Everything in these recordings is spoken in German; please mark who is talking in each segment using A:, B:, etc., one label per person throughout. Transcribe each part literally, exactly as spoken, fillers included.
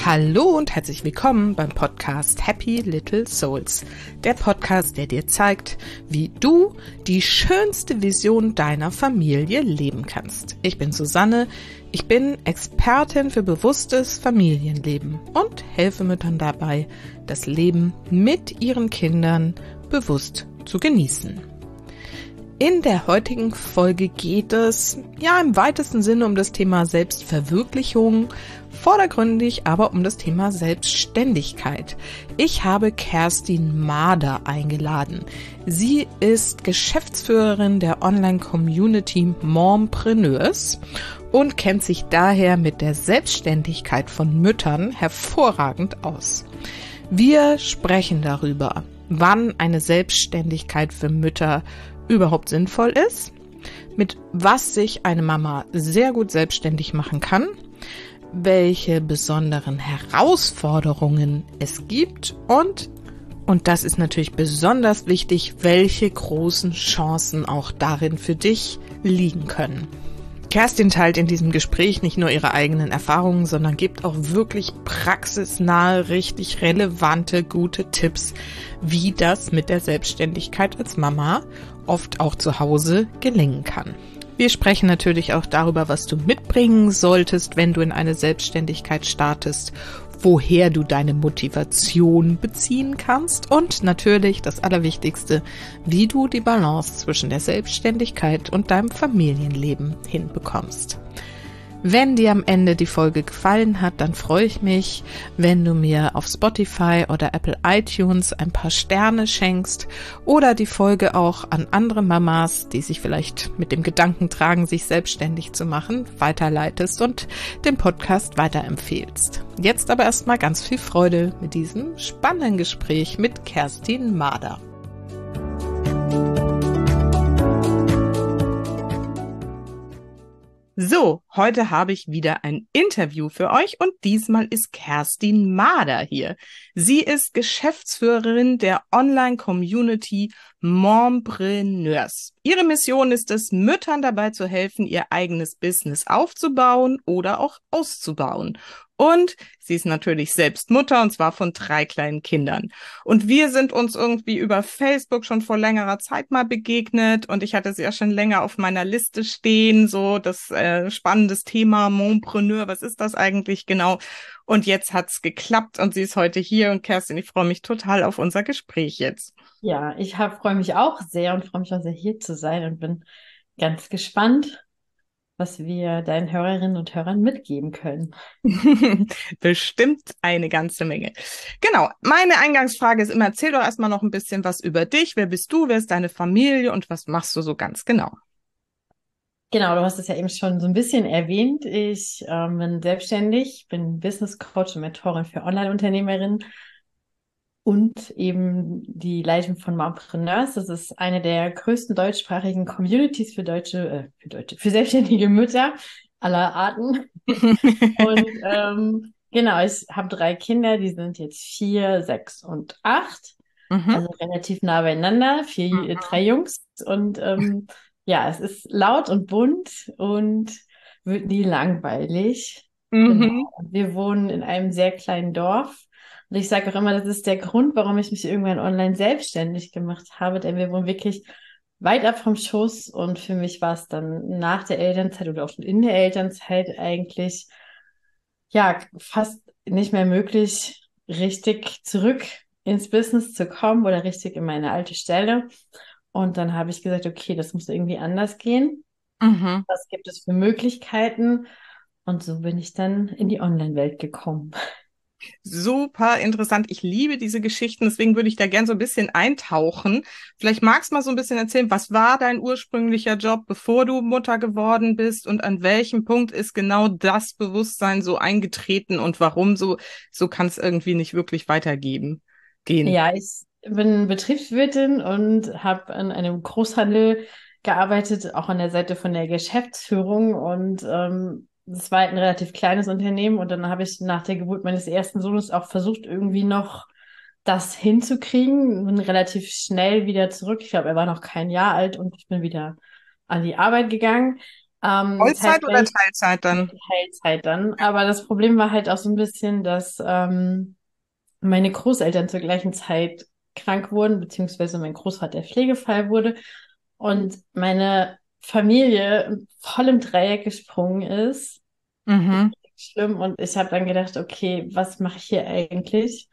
A: Hallo und herzlich willkommen beim Podcast Happy Little Souls. Der Podcast, der dir zeigt, wie du die schönste Vision deiner Familie leben kannst. Ich bin Susanne, ich bin Expertin für bewusstes Familienleben und helfe Müttern dabei, das Leben mit ihren Kindern bewusst zu genießen. In der heutigen Folge geht es ja im weitesten Sinne um das Thema Selbstverwirklichung, vordergründig aber um das Thema Selbstständigkeit. Ich habe Kerstin Mader eingeladen. Sie ist Geschäftsführerin der Online-Community Mompreneurs und kennt sich daher mit der Selbstständigkeit von Müttern hervorragend aus. Wir sprechen darüber, wann eine Selbstständigkeit für Mütter überhaupt sinnvoll ist, mit was sich eine Mama sehr gut selbstständig machen kann, welche besonderen Herausforderungen es gibt und, und das ist natürlich besonders wichtig, welche großen Chancen auch darin für dich liegen können. Kerstin teilt in diesem Gespräch nicht nur ihre eigenen Erfahrungen, sondern gibt auch wirklich praxisnahe, richtig relevante, gute Tipps, wie das mit der Selbstständigkeit als Mama oft auch zu Hause gelingen kann. Wir sprechen natürlich auch darüber, was du mitbringen solltest, wenn du in eine Selbstständigkeit startest, woher du deine Motivation beziehen kannst und natürlich das Allerwichtigste, wie du die Balance zwischen der Selbstständigkeit und deinem Familienleben hinbekommst. Wenn dir am Ende die Folge gefallen hat, dann freue ich mich, wenn du mir auf Spotify oder Apple iTunes ein paar Sterne schenkst oder die Folge auch an andere Mamas, die sich vielleicht mit dem Gedanken tragen, sich selbstständig zu machen, weiterleitest und den Podcast weiterempfehlst. Jetzt aber erstmal ganz viel Freude mit diesem spannenden Gespräch mit Kerstin Mader. So, heute habe ich wieder ein Interview für euch und diesmal ist Kerstin Mader hier. Sie ist Geschäftsführerin der Online-Community Mompreneurs. Ihre Mission ist es, Müttern dabei zu helfen, ihr eigenes Business aufzubauen oder auch auszubauen. Und sie ist natürlich selbst Mutter, und zwar von drei kleinen Kindern. Und wir sind uns irgendwie über Facebook schon vor längerer Zeit mal begegnet und ich hatte sie ja schon länger auf meiner Liste stehen, so das äh, spannendes Thema Mompreneur, was ist das eigentlich genau? Und jetzt hat's geklappt und sie ist heute hier und Kerstin, ich freue mich total auf unser Gespräch jetzt.
B: Ja, ich freue mich auch sehr und freue mich auch sehr, hier zu sein und bin ganz gespannt, was wir deinen Hörerinnen und Hörern mitgeben können.
A: Bestimmt eine ganze Menge. Genau, meine Eingangsfrage ist immer, erzähl doch erstmal noch ein bisschen was über dich. Wer bist du, wer ist deine Familie und was machst du so ganz genau?
B: Genau, du hast es ja eben schon so ein bisschen erwähnt. Ich ähm, bin selbstständig, bin Business Coach und Mentorin für Online-Unternehmerinnen und eben die Leitung von Mompreneurs. Das ist eine der größten deutschsprachigen Communities für deutsche, äh, für deutsche, für selbstständige Mütter aller Arten. Und ähm, genau, ich habe drei Kinder, die sind jetzt vier, sechs und acht.
A: Mhm.
B: Also relativ nah beieinander, vier,
A: Mhm.
B: drei Jungs. Und ähm, ja, es ist laut und bunt und wird nie langweilig.
A: Mhm.
B: Genau. Und wir wohnen in einem sehr kleinen Dorf. Und ich sage auch immer, das ist der Grund, warum ich mich irgendwann online selbstständig gemacht habe, denn wir wohnen wirklich weit ab vom Schuss und für mich war es dann nach der Elternzeit oder auch schon in der Elternzeit eigentlich ja fast nicht mehr möglich, richtig zurück ins Business zu kommen oder richtig in meine alte Stelle. Und dann habe ich gesagt, okay, das muss irgendwie anders gehen.
A: Mhm.
B: Was gibt es für Möglichkeiten? Und so bin ich dann in die Online-Welt gekommen.
A: Super interessant. Ich liebe diese Geschichten, deswegen würde ich da gern so ein bisschen eintauchen. Vielleicht magst du mal so ein bisschen erzählen, was war dein ursprünglicher Job, bevor du Mutter geworden bist und an welchem Punkt ist genau das Bewusstsein so eingetreten und warum so, so kann es irgendwie nicht wirklich weitergeben, gehen.
B: Ja, ich bin Betriebswirtin und habe in einem Großhandel gearbeitet, auch an der Seite von der Geschäftsführung. Und ähm, das war halt ein relativ kleines Unternehmen. Und dann habe ich nach der Geburt meines ersten Sohnes auch versucht, irgendwie noch das hinzukriegen. Bin relativ schnell wieder zurück. Ich glaube, er war noch kein Jahr alt und ich bin wieder an die Arbeit gegangen. Ähm,
A: Vollzeit oder
B: Teilzeit,
A: Teilzeit dann?
B: Teilzeit dann. Aber das Problem war halt auch so ein bisschen, dass ähm, meine Großeltern zur gleichen Zeit krank wurden, beziehungsweise mein Großvater Pflegefall wurde und meine Familie voll im Dreieck gesprungen ist.
A: Mhm.
B: Schlimm. Und ich habe dann gedacht, okay, was mache ich hier eigentlich?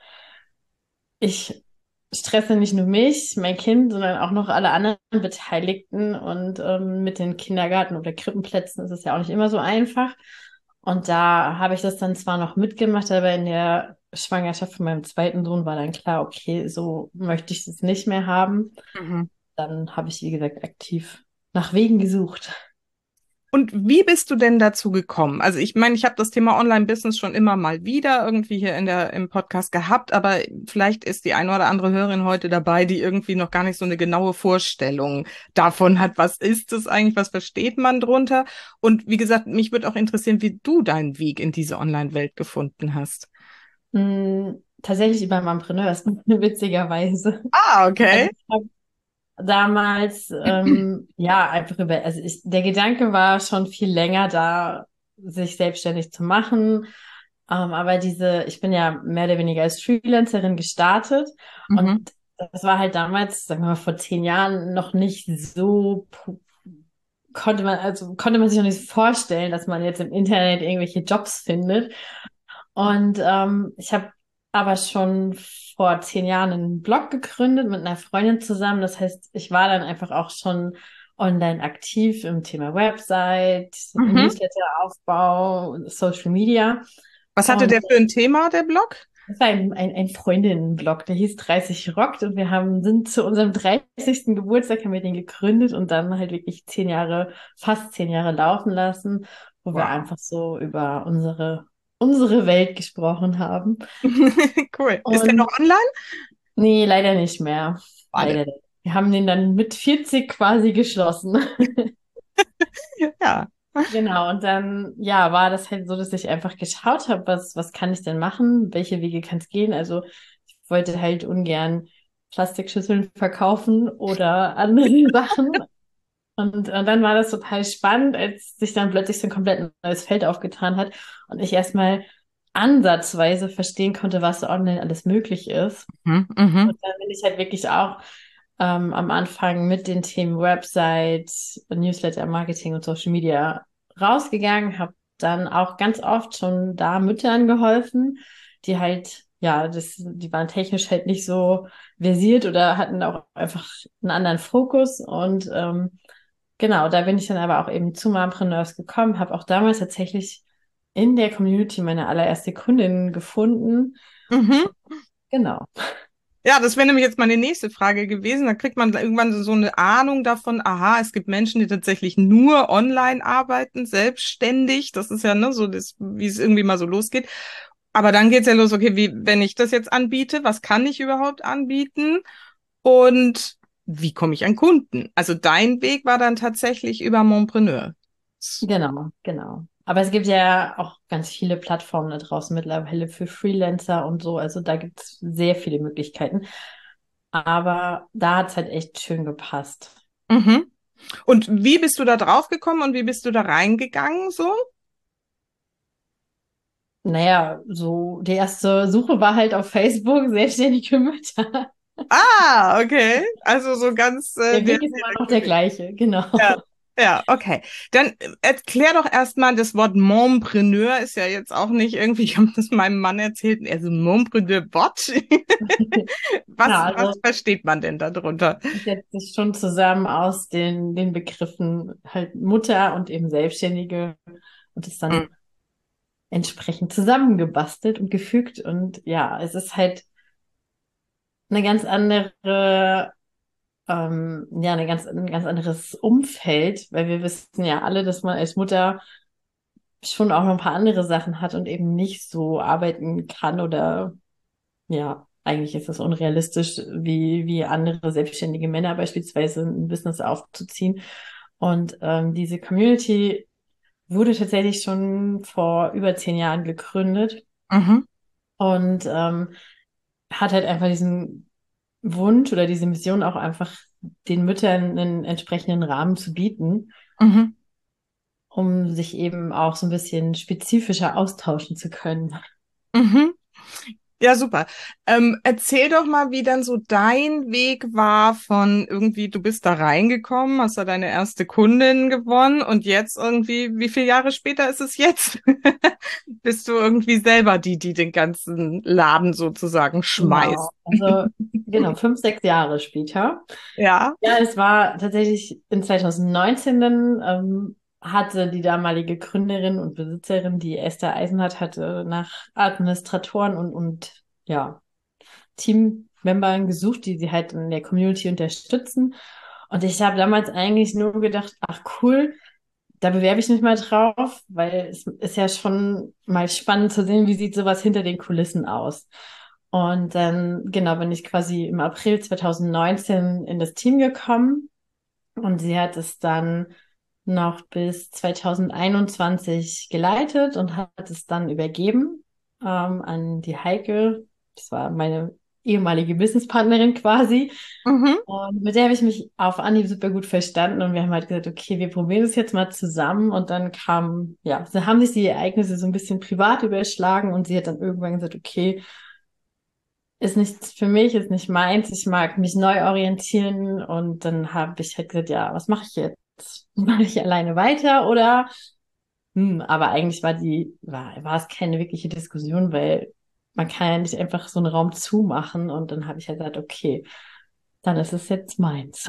B: Ich stresse nicht nur mich, mein Kind, sondern auch noch alle anderen Beteiligten. Und ähm, mit den Kindergarten- oder Krippenplätzen ist es ja auch nicht immer so einfach. Und da habe ich das dann zwar noch mitgemacht, aber in der Schwangerschaft von meinem zweiten Sohn war dann klar, okay, so möchte ich es nicht mehr haben.
A: Mhm.
B: Dann habe ich, wie gesagt, aktiv nach Wegen gesucht.
A: Und wie bist du denn dazu gekommen? Also ich meine, ich habe das Thema Online-Business schon immer mal wieder irgendwie hier in der im Podcast gehabt, aber vielleicht ist die eine oder andere Hörerin heute dabei, die irgendwie noch gar nicht so eine genaue Vorstellung davon hat, was ist es eigentlich, was versteht man drunter? Und wie gesagt, mich würde auch interessieren, wie du deinen Weg in diese Online-Welt gefunden hast.
B: Hm, tatsächlich über Mompreneurs, witzigerweise.
A: Ah,
B: Also
A: okay.
B: ich habe damals, ähm, ja, einfach über, also ich, der Gedanke war schon viel länger da, sich selbstständig zu machen. Ähm, aber diese, ich bin ja mehr oder weniger als Freelancerin gestartet und
A: Mhm.
B: das war halt damals, sagen wir mal, vor zehn Jahren noch nicht so, pu- konnte man, also konnte man sich noch nicht vorstellen, dass man jetzt im Internet irgendwelche Jobs findet. Und ähm, ich habe aber schon vor zehn Jahren einen Blog gegründet mit einer Freundin zusammen. Das heißt, ich war dann einfach auch schon online aktiv im Thema Website,
A: Mhm.
B: Newsletteraufbau, Social Media.
A: Was hatte
B: Und
A: der für ein Thema, der Blog?
B: das war ein, ein, ein Freundinnenblog, der hieß dreißig Rockt und wir haben, sind zu unserem dreißigsten Geburtstag haben wir den gegründet und dann halt wirklich zehn Jahre, fast zehn Jahre laufen lassen, wo wir
A: Wow.
B: einfach so über unsere, unsere Welt gesprochen haben.
A: Cool. Ist der noch
B: Und
A: online?
B: nee, leider nicht mehr.
A: Schade.
B: Leider nicht. Wir haben den dann mit vierzig quasi geschlossen.
A: Ja.
B: Genau, und dann, ja, war das halt so, dass ich einfach geschaut habe, was, was kann ich denn machen? Welche Wege kann es gehen? Also ich wollte halt ungern Plastikschüsseln verkaufen oder andere Sachen. Und, und dann war das total spannend, als sich dann plötzlich so ein komplett neues Feld aufgetan hat und ich erstmal ansatzweise verstehen konnte, was so online alles möglich ist.
A: Mhm. Mhm.
B: Und dann bin ich halt wirklich auch ähm, am Anfang mit den Themen Website, Newsletter, Marketing und Social Media rausgegangen, habe dann auch ganz oft schon da Müttern geholfen, die halt, ja, das, die waren technisch halt nicht so versiert oder hatten auch einfach einen anderen Fokus. Und ähm, genau, da bin ich dann aber auch eben zu Mompreneurs gekommen, habe auch damals tatsächlich in der Community meine allererste Kundin gefunden.
A: Mhm.
B: Genau.
A: Ja, das wäre nämlich jetzt meine nächste Frage gewesen. Da kriegt man irgendwann so eine Ahnung davon, aha, es gibt Menschen, die tatsächlich nur online arbeiten, selbstständig. Das ist ja, ne, so das, wie es irgendwie mal so losgeht. Aber dann geht's ja los, okay, wie, wenn ich das jetzt anbiete, was kann ich überhaupt anbieten? Und wie komme ich an Kunden? Also dein Weg war dann tatsächlich über Mompreneur.
B: Genau, genau. Aber es gibt ja auch ganz viele Plattformen da draußen mittlerweile für Freelancer und so. Also da gibt es sehr viele Möglichkeiten. Aber da hat es halt echt schön gepasst.
A: Mhm. Und wie bist du da drauf gekommen und wie bist du da reingegangen so?
B: Naja, so die erste Suche war halt auf Facebook, selbstständige Mütter.
A: Ah, okay. Also so ganz äh,
B: Der
A: der
B: Weg ist immer noch
A: direkte
B: der
A: Weg.
B: gleiche, genau.
A: Ja, ja, okay. Dann äh, erklär doch erstmal, das Wort Mompreneur ist ja jetzt auch nicht irgendwie, ich habe das meinem Mann erzählt, also Mompreneur, what? Was,
B: Ja,
A: was
B: also
A: versteht man denn darunter?
B: das setzt sich schon zusammen aus den, den Begriffen halt Mutter und eben Selbstständige und ist
A: Hm.
B: dann entsprechend zusammengebastelt und gefügt. Und ja, es ist halt eine ganz andere, ähm, ja, eine ganz, ein ganz anderes Umfeld, weil wir wissen ja alle, dass man als Mutter schon auch noch ein paar andere Sachen hat und eben nicht so arbeiten kann oder ja, eigentlich ist es unrealistisch, wie, wie andere selbstständige Männer beispielsweise ein Business aufzuziehen. Und ähm, diese Community wurde tatsächlich schon vor über zehn Jahren gegründet
A: Mhm,
B: und ähm, hat halt einfach diesen Wunsch oder diese Mission auch einfach den Müttern einen entsprechenden Rahmen zu bieten.
A: mhm,
B: um sich eben auch so ein bisschen spezifischer austauschen zu können.
A: Mhm. Ja, super. Ähm, erzähl doch mal, wie dann so dein Weg war von irgendwie, du bist da reingekommen, hast da deine erste Kundin gewonnen und jetzt irgendwie, wie viele Jahre später ist es jetzt? Bist du irgendwie selber die, die den ganzen Laden sozusagen schmeißt?
B: Genau, also genau, fünf, sechs Jahre später.
A: Ja.
B: Ja, es war tatsächlich in zwanzig neunzehn, dann, ähm, hatte die damalige Gründerin und Besitzerin, die Esther Eisenhardt, hatte nach Administratoren und, und ja, Teammembern gesucht, die sie halt in der Community unterstützen. Und ich habe damals eigentlich nur gedacht, ach cool, da bewerbe ich mich mal drauf, weil es ist ja schon mal spannend zu sehen, wie sieht sowas hinter den Kulissen aus. Und dann, genau, bin ich quasi im April zwanzig neunzehn in das Team gekommen und sie hat es dann noch bis zwanzig einundzwanzig geleitet und hat es dann übergeben ähm, an die Heike. Das war meine ehemalige Businesspartnerin quasi.
A: Mhm.
B: Und mit der habe ich mich auf Anhieb super gut verstanden und wir haben halt gesagt, okay, wir probieren das jetzt mal zusammen. Und dann kam, ja, da haben sich die Ereignisse so ein bisschen privat überschlagen und sie hat dann irgendwann gesagt, okay, ist nichts für mich, ist nicht meins, ich mag mich neu orientieren. Und dann habe ich halt gesagt, ja, was mache ich jetzt? Mache ich alleine weiter oder? Hm, aber eigentlich war die, war, war es keine wirkliche Diskussion, weil man kann ja nicht einfach so einen Raum zumachen. Und dann habe ich halt gesagt, okay, dann ist es jetzt meins.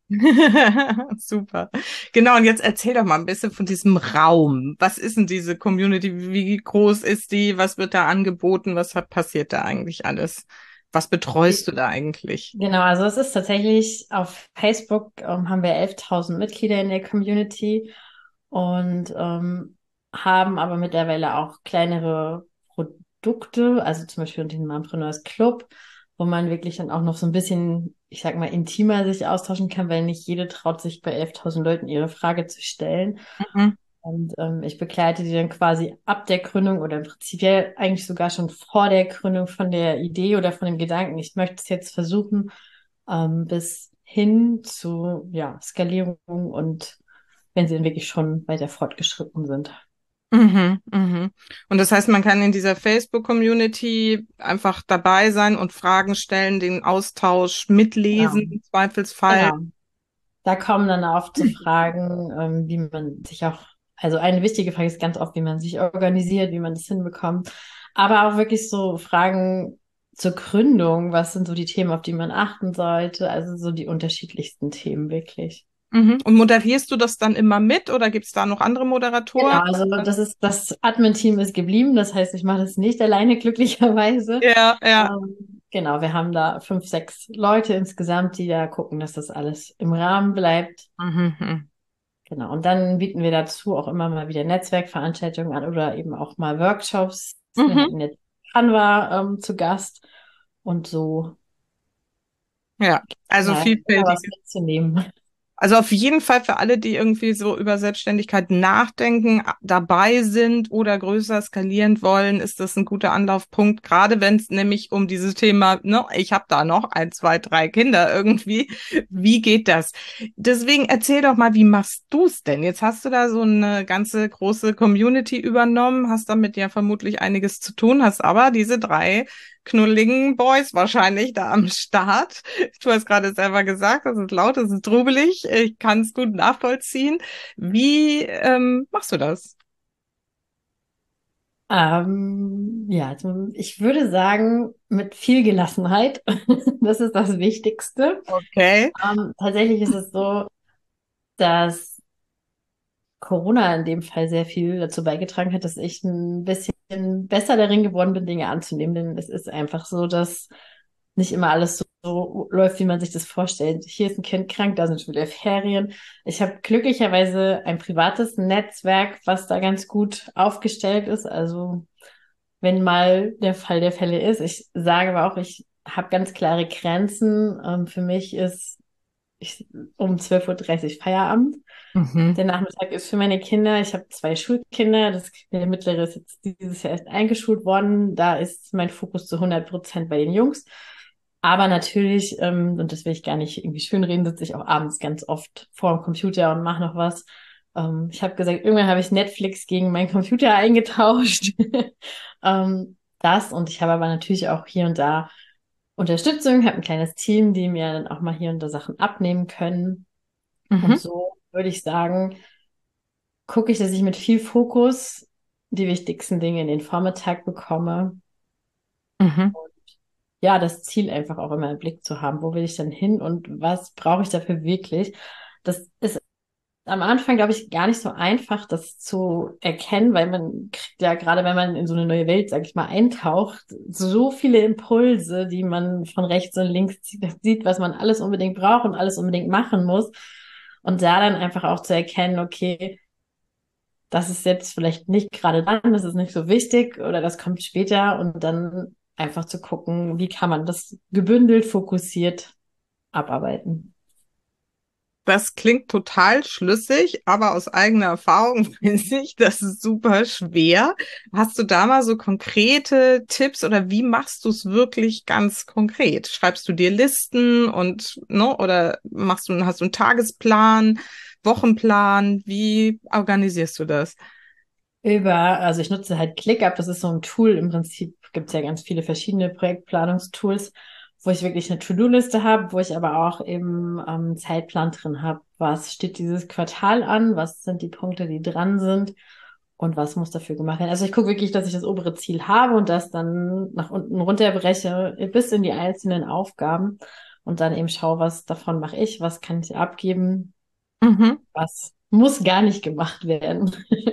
A: Super. Genau, und jetzt erzähl doch mal ein bisschen von diesem Raum. Was ist denn diese Community? Wie groß ist die? Was wird da angeboten? Was hat, passiert da eigentlich alles? Was betreust du da eigentlich?
B: Genau, also es ist tatsächlich auf Facebook, ähm, haben wir elftausend Mitglieder in der Community und ähm, haben aber mittlerweile auch kleinere Produkte, also zum Beispiel den Mompreneurs Club, wo man wirklich dann auch noch so ein bisschen, ich sag mal, intimer sich austauschen kann, weil nicht jede traut sich bei elftausend Leuten ihre Frage zu stellen.
A: Mhm.
B: Und ähm, ich begleite die dann quasi ab der Gründung oder prinzipiell eigentlich sogar schon vor der Gründung von der Idee oder von dem Gedanken, ich möchte es jetzt versuchen, ähm, bis hin zu ja, Skalierung und wenn sie dann wirklich schon weiter fortgeschritten sind.
A: Mhm, mhm. Und das heißt, man kann in dieser Facebook-Community einfach dabei sein und Fragen stellen, den Austausch
B: Genau.
A: mitlesen, im Zweifelsfall.
B: Genau. Da kommen dann oft so Fragen, ähm, wie man sich auch, also eine wichtige Frage ist ganz oft, wie man sich organisiert, wie man das hinbekommt. Aber auch wirklich so Fragen zur Gründung, was sind so die Themen, auf die man achten sollte? Also so die unterschiedlichsten Themen wirklich.
A: Mhm. Und moderierst du das dann immer mit oder gibt es da noch andere
B: Genau,
A: Moderatoren?
B: also das ist, das Admin-Team ist geblieben, das heißt, ich mache das nicht alleine, glücklicherweise.
A: Ja, ja.
B: Ähm, genau, wir haben da fünf, sechs Leute insgesamt, die da gucken, dass das alles im Rahmen bleibt.
A: Mhm, mhm.
B: Genau, und dann bieten wir dazu auch immer mal wieder Netzwerkveranstaltungen an oder eben auch mal Workshops. Wir
A: Mhm.
B: hatten jetzt Canva ähm, zu Gast und so,
A: Ja, also
B: ja, immer
A: vielfältig.
B: was mitzunehmen.
A: Also auf jeden Fall für alle, die irgendwie so über Selbstständigkeit nachdenken, a- dabei sind oder größer skalieren wollen, ist das ein guter Anlaufpunkt. Gerade wenn es nämlich um dieses Thema, ne, ich habe da noch ein, zwei, drei Kinder irgendwie. Wie geht das? Deswegen erzähl doch mal, wie machst du's denn? Jetzt hast du da so eine ganze große Community übernommen, hast damit ja vermutlich einiges zu tun, hast aber diese drei knulligen Boys wahrscheinlich da am Start. Du hast gerade selber gesagt, es ist laut, es ist trubelig. Ich kann es gut nachvollziehen. Wie ähm, machst du das?
B: Ähm, ja, also ich würde sagen, mit viel Gelassenheit. Das ist das Wichtigste.
A: Okay.
B: Ähm, tatsächlich ist es so, dass Corona in dem Fall sehr viel dazu beigetragen hat, dass ich ein bisschen besser darin geworden bin, Dinge anzunehmen. Denn es ist einfach so, dass nicht immer alles so, so läuft, wie man sich das vorstellt. Hier ist ein Kind krank, da sind schon wieder Ferien. Ich habe glücklicherweise ein privates Netzwerk, was da ganz gut aufgestellt ist. Also wenn mal der Fall der Fälle ist. Ich sage aber auch, ich habe ganz klare Grenzen. Ähm, für mich ist ich, um zwölf Uhr dreißig Feierabend.
A: Mhm.
B: Der Nachmittag ist für meine Kinder. Ich habe zwei Schulkinder. Das, der mittlere ist jetzt dieses Jahr erst eingeschult worden. Da ist mein Fokus zu hundert Prozent bei den Jungs. Aber natürlich, ähm, und das will ich gar nicht irgendwie schönreden, sitze ich auch abends ganz oft vor dem Computer und mache noch was. Ähm, ich habe gesagt, irgendwann habe ich Netflix gegen meinen Computer eingetauscht. ähm, das und ich habe aber natürlich auch hier und da Unterstützung, habe ein kleines Team, die mir dann auch mal hier und da Sachen abnehmen können. Und
A: Mhm.
B: so würde ich sagen, gucke ich, dass ich mit viel Fokus die wichtigsten Dinge in den Vormittag bekomme.
A: Mhm.
B: Ja, das Ziel einfach auch immer im Blick zu haben. Wo will ich denn hin und was brauche ich dafür wirklich? Das ist am Anfang, glaube ich, gar nicht so einfach, das zu erkennen, weil man kriegt ja gerade, wenn man in so eine neue Welt, sag ich mal, eintaucht, so viele Impulse, die man von rechts und links sieht, was man alles unbedingt braucht und alles unbedingt machen muss. Und da dann einfach auch zu erkennen, okay, das ist jetzt vielleicht nicht gerade dann, das ist nicht so wichtig oder das kommt später und dann einfach zu gucken, wie kann man das gebündelt, fokussiert abarbeiten.
A: Das klingt total schlüssig, aber aus eigener Erfahrung finde ich, das ist super schwer. Hast du da mal so konkrete Tipps oder wie machst du es wirklich ganz konkret? Schreibst du dir Listen und, ne, oder machst du, hast du einen Tagesplan, Wochenplan? Wie organisierst du das?
B: Über, also ich nutze halt ClickUp, das ist so ein Tool. Im Prinzip gibt es ja ganz viele verschiedene Projektplanungstools, wo ich wirklich eine To-Do-Liste habe, wo ich aber auch eben ähm, Zeitplan drin habe. Was steht dieses Quartal an? Was sind die Punkte, die dran sind? Und was muss dafür gemacht werden? Also ich gucke wirklich, dass ich das obere Ziel habe und das dann nach unten runterbreche bis in die einzelnen Aufgaben und dann eben schaue, was davon mache ich, was kann ich abgeben,
A: Mhm.
B: was muss gar nicht gemacht werden.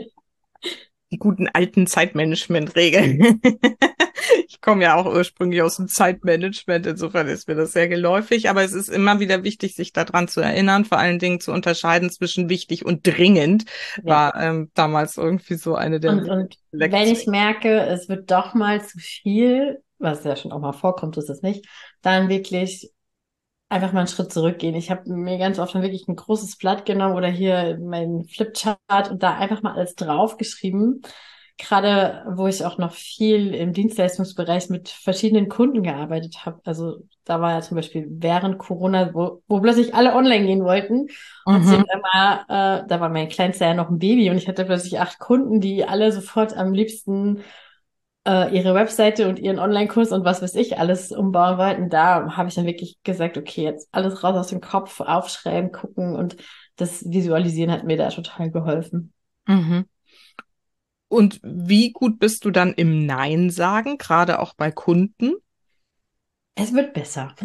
A: Die guten alten Zeitmanagement-Regeln. Ich komme ja auch ursprünglich aus dem Zeitmanagement, insofern ist mir das sehr geläufig, aber es ist immer wieder wichtig, sich daran zu erinnern, vor allen Dingen zu unterscheiden zwischen wichtig und dringend,
B: Ja.
A: war ähm, damals irgendwie so eine der
B: Und, und wenn
A: Lektionen.
B: ich merke, es wird doch mal zu viel, was ja schon auch mal vorkommt, ist es nicht, dann wirklich einfach mal einen Schritt zurückgehen. Ich habe mir ganz oft dann wirklich ein großes Blatt genommen oder hier meinen Flipchart und da einfach mal alles draufgeschrieben. Gerade wo ich auch noch viel im Dienstleistungsbereich mit verschiedenen Kunden gearbeitet habe. Also da war ja zum Beispiel während Corona, wo, wo plötzlich alle online gehen wollten. Und ich
A: Mhm.
B: immer, äh, da war mein Kleinster ja noch ein Baby und ich hatte plötzlich acht Kunden, die alle sofort am liebsten äh, ihre Webseite und ihren Online-Kurs und was weiß ich alles umbauen wollten. Da habe ich dann wirklich gesagt, okay, jetzt alles raus aus dem Kopf, aufschreiben, gucken und das Visualisieren hat mir da total geholfen.
A: Mhm. Und wie gut bist du dann im Nein sagen, gerade auch bei Kunden?
B: Es wird besser.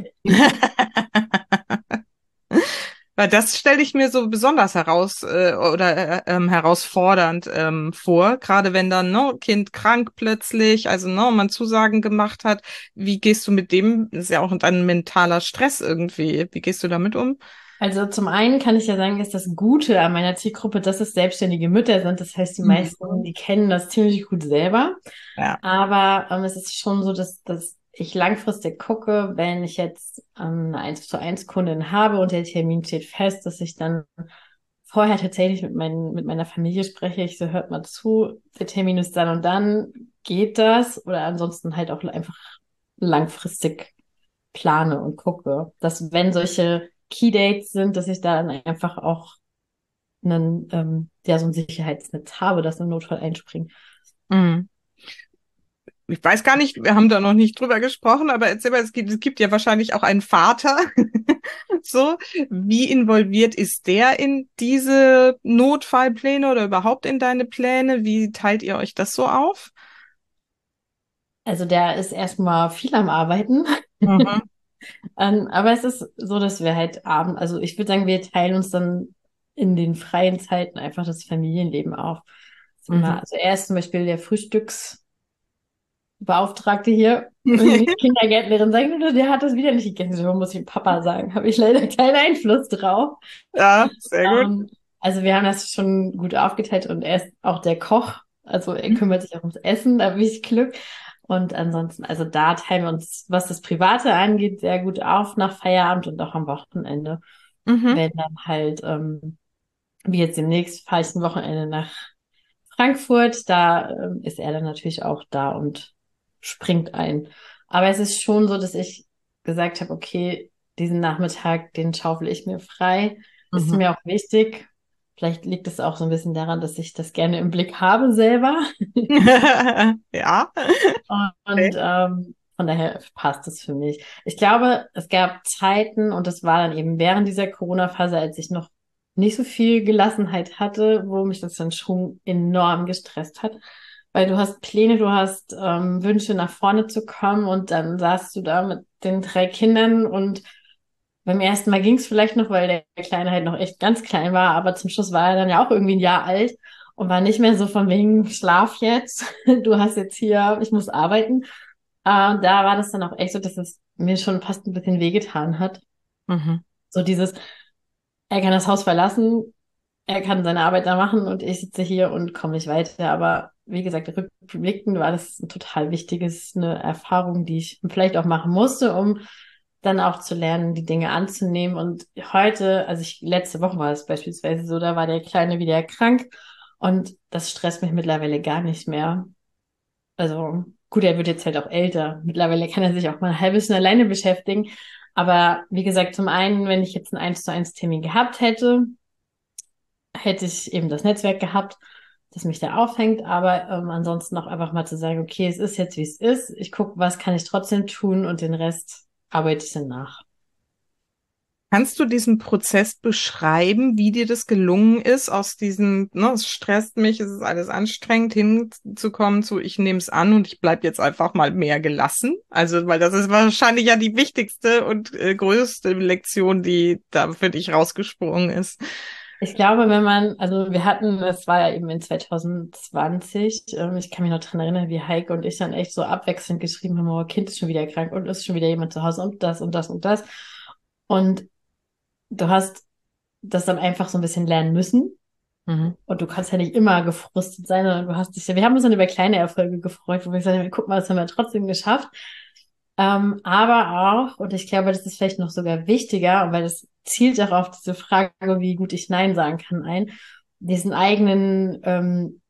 A: Weil das stelle ich mir so besonders heraus äh, oder äh, ähm, herausfordernd ähm, vor, gerade wenn dann ne, Kind krank plötzlich, also ne, man Zusagen gemacht hat. Wie gehst du mit dem? Das ist ja auch ein mentaler Stress irgendwie. Wie gehst du damit um?
B: Also zum einen kann ich ja sagen, ist das Gute an meiner Zielgruppe, dass es selbstständige Mütter sind. Das heißt, die meisten,
A: Mhm.
B: die kennen das ziemlich gut selber.
A: Ja.
B: Aber ähm, es ist schon so, dass, dass ich langfristig gucke, wenn ich jetzt ähm, eine eins zu eins Kundin habe und der Termin steht fest, dass ich dann vorher tatsächlich mit, mein, mit meiner Familie spreche. Ich so, hört mal zu, der Termin ist dann und dann, geht das? Oder ansonsten halt auch einfach langfristig plane und gucke, dass wenn solche Key Dates sind, dass ich da dann einfach auch einen, ähm, ja, so ein Sicherheitsnetz habe, das im Notfall einspringt.
A: Mhm. Ich weiß gar nicht, wir haben da noch nicht drüber gesprochen, aber erzähl mal, es gibt, es gibt ja wahrscheinlich auch einen Vater. So, wie involviert ist der in diese Notfallpläne oder überhaupt in deine Pläne? Wie teilt ihr euch das so auf?
B: Also der ist erstmal viel am Arbeiten.
A: Mhm.
B: Ähm, aber es ist so, dass wir halt abend, also ich würde sagen, wir teilen uns dann in den freien Zeiten einfach das Familienleben auf. Ist immer,
A: Mhm.
B: also er ist zum Beispiel der Frühstücksbeauftragte hier. Wenn die Kindergärtnerin sagt, "Oh, der hat das wieder nicht gegessen, so muss ich dem Papa sagen, habe ich leider keinen Einfluss drauf.
A: Ja, sehr gut.
B: Ähm, also wir haben das schon gut aufgeteilt und er ist auch der Koch. Also er kümmert sich auch ums Essen, da habe ich Glück. Und ansonsten, also da teilen wir uns, was das Private angeht, sehr gut auf nach Feierabend und auch am Wochenende.
A: Mhm.
B: Wenn dann halt, ähm, wie jetzt demnächst, fahre ich ein Wochenende nach Frankfurt, da ähm, ist er dann natürlich auch da und springt ein. Aber es ist schon so, dass ich gesagt habe, okay, diesen Nachmittag, den schaufel ich mir frei. Ist
A: Mhm.
B: mir auch wichtig, Vielleicht liegt es auch so ein bisschen daran, dass ich das gerne im Blick habe selber.
A: Ja.
B: Und ähm, von daher passt es für mich. Ich glaube, es gab Zeiten, und das war dann eben während dieser Corona-Phase, als ich noch nicht so viel Gelassenheit hatte, wo mich das dann schon enorm gestresst hat. Weil du hast Pläne, du hast ähm, Wünsche, nach vorne zu kommen, und dann saßt du da mit den drei Kindern, und beim ersten Mal ging es vielleicht noch, weil der Kleine halt noch echt ganz klein war, aber zum Schluss war er dann ja auch irgendwie ein Jahr alt und war nicht mehr so von wegen Schlaf jetzt, du hast jetzt hier, ich muss arbeiten. Äh, da war das dann auch echt so, dass es mir schon fast ein bisschen wehgetan hat.
A: Mhm.
B: So dieses, er kann das Haus verlassen, er kann seine Arbeit da machen und ich sitze hier und komme nicht weiter. Aber wie gesagt, rückblickend war das ein total wichtiges, eine Erfahrung, die ich vielleicht auch machen musste, um dann auch zu lernen, die Dinge anzunehmen. Und heute, also ich, letzte Woche war es beispielsweise so, da war der Kleine wieder krank, und das stresst mich mittlerweile gar nicht mehr. Also gut, er wird jetzt halt auch älter. Mittlerweile kann er sich auch mal ein halbes Jahr alleine beschäftigen. Aber wie gesagt, zum einen, wenn ich jetzt einen eins zu eins Termin gehabt hätte, hätte ich eben das Netzwerk gehabt, das mich da aufhängt. Aber ähm, ansonsten auch einfach mal zu sagen, okay, es ist jetzt, wie es ist. Ich gucke, was kann ich trotzdem tun, und den Rest arbeite ich dann nach.
A: Kannst du diesen Prozess beschreiben, wie dir das gelungen ist, aus diesem, ne, es stresst mich, es ist alles anstrengend, hinzukommen zu, ich nehme es an und ich bleib jetzt einfach mal mehr gelassen? Also, weil das ist wahrscheinlich ja die wichtigste und äh, größte Lektion, die da für dich rausgesprungen ist.
B: Ich glaube, wenn man, also wir hatten, das war ja eben in zwanzig zwanzig, ähm, ich kann mich noch dran erinnern, wie Heike und ich dann echt so abwechselnd geschrieben haben, oh, Kind ist schon wieder krank und ist schon wieder jemand zu Hause und das und das und das. Und du hast das dann einfach so ein bisschen lernen müssen.
A: Mhm.
B: Und du kannst ja nicht immer gefrustet sein, sondern du hast dich ja, wir haben uns dann über kleine Erfolge gefreut, wo wir gesagt haben, guck mal, das haben wir trotzdem geschafft. Ähm, aber auch, und ich glaube, das ist vielleicht noch sogar wichtiger, weil das zielt auch auf diese Frage, wie gut ich Nein sagen kann, ein, diesen eigenen ähm,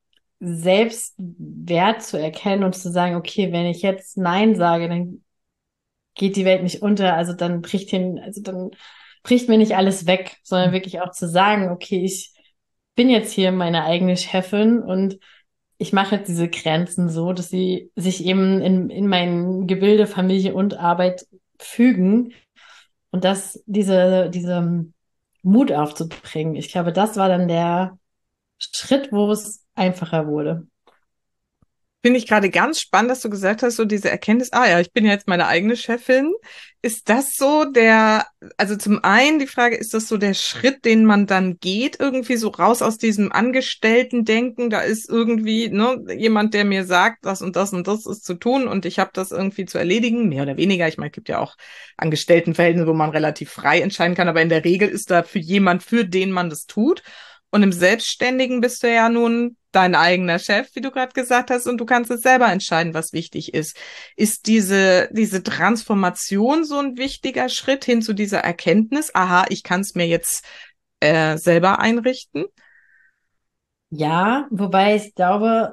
B: Selbstwert zu erkennen und zu sagen, okay, wenn ich jetzt Nein sage, dann geht die Welt nicht unter, also dann bricht hin, also dann bricht mir nicht alles weg, sondern wirklich auch zu sagen, okay, ich bin jetzt hier meine eigene Chefin, und ich mache jetzt diese Grenzen so, dass sie sich eben in, in mein Gebilde, Familie und Arbeit fügen, und das, diese, diese Mut aufzubringen. Ich glaube, das war dann der Schritt, wo es einfacher wurde.
A: Finde ich gerade ganz spannend, dass du gesagt hast, so diese Erkenntnis, ah ja, ich bin ja jetzt meine eigene Chefin. Ist das so der, also zum einen die Frage, ist das so der Schritt, den man dann geht, irgendwie so raus aus diesem Angestellten-Denken, da ist irgendwie, ne, jemand, der mir sagt, das und das und das ist zu tun und ich habe das irgendwie zu erledigen, mehr oder weniger. Ich meine, es gibt ja auch Angestelltenverhältnisse, wo man relativ frei entscheiden kann, aber in der Regel ist da für jemand, für den man das tut. Und im Selbstständigen bist du ja nun dein eigener Chef, wie du gerade gesagt hast, und du kannst es selber entscheiden, was wichtig ist. Ist diese, diese Transformation so ein wichtiger Schritt hin zu dieser Erkenntnis? Aha, ich kann es mir jetzt äh, selber einrichten?
B: Ja, wobei ich glaube,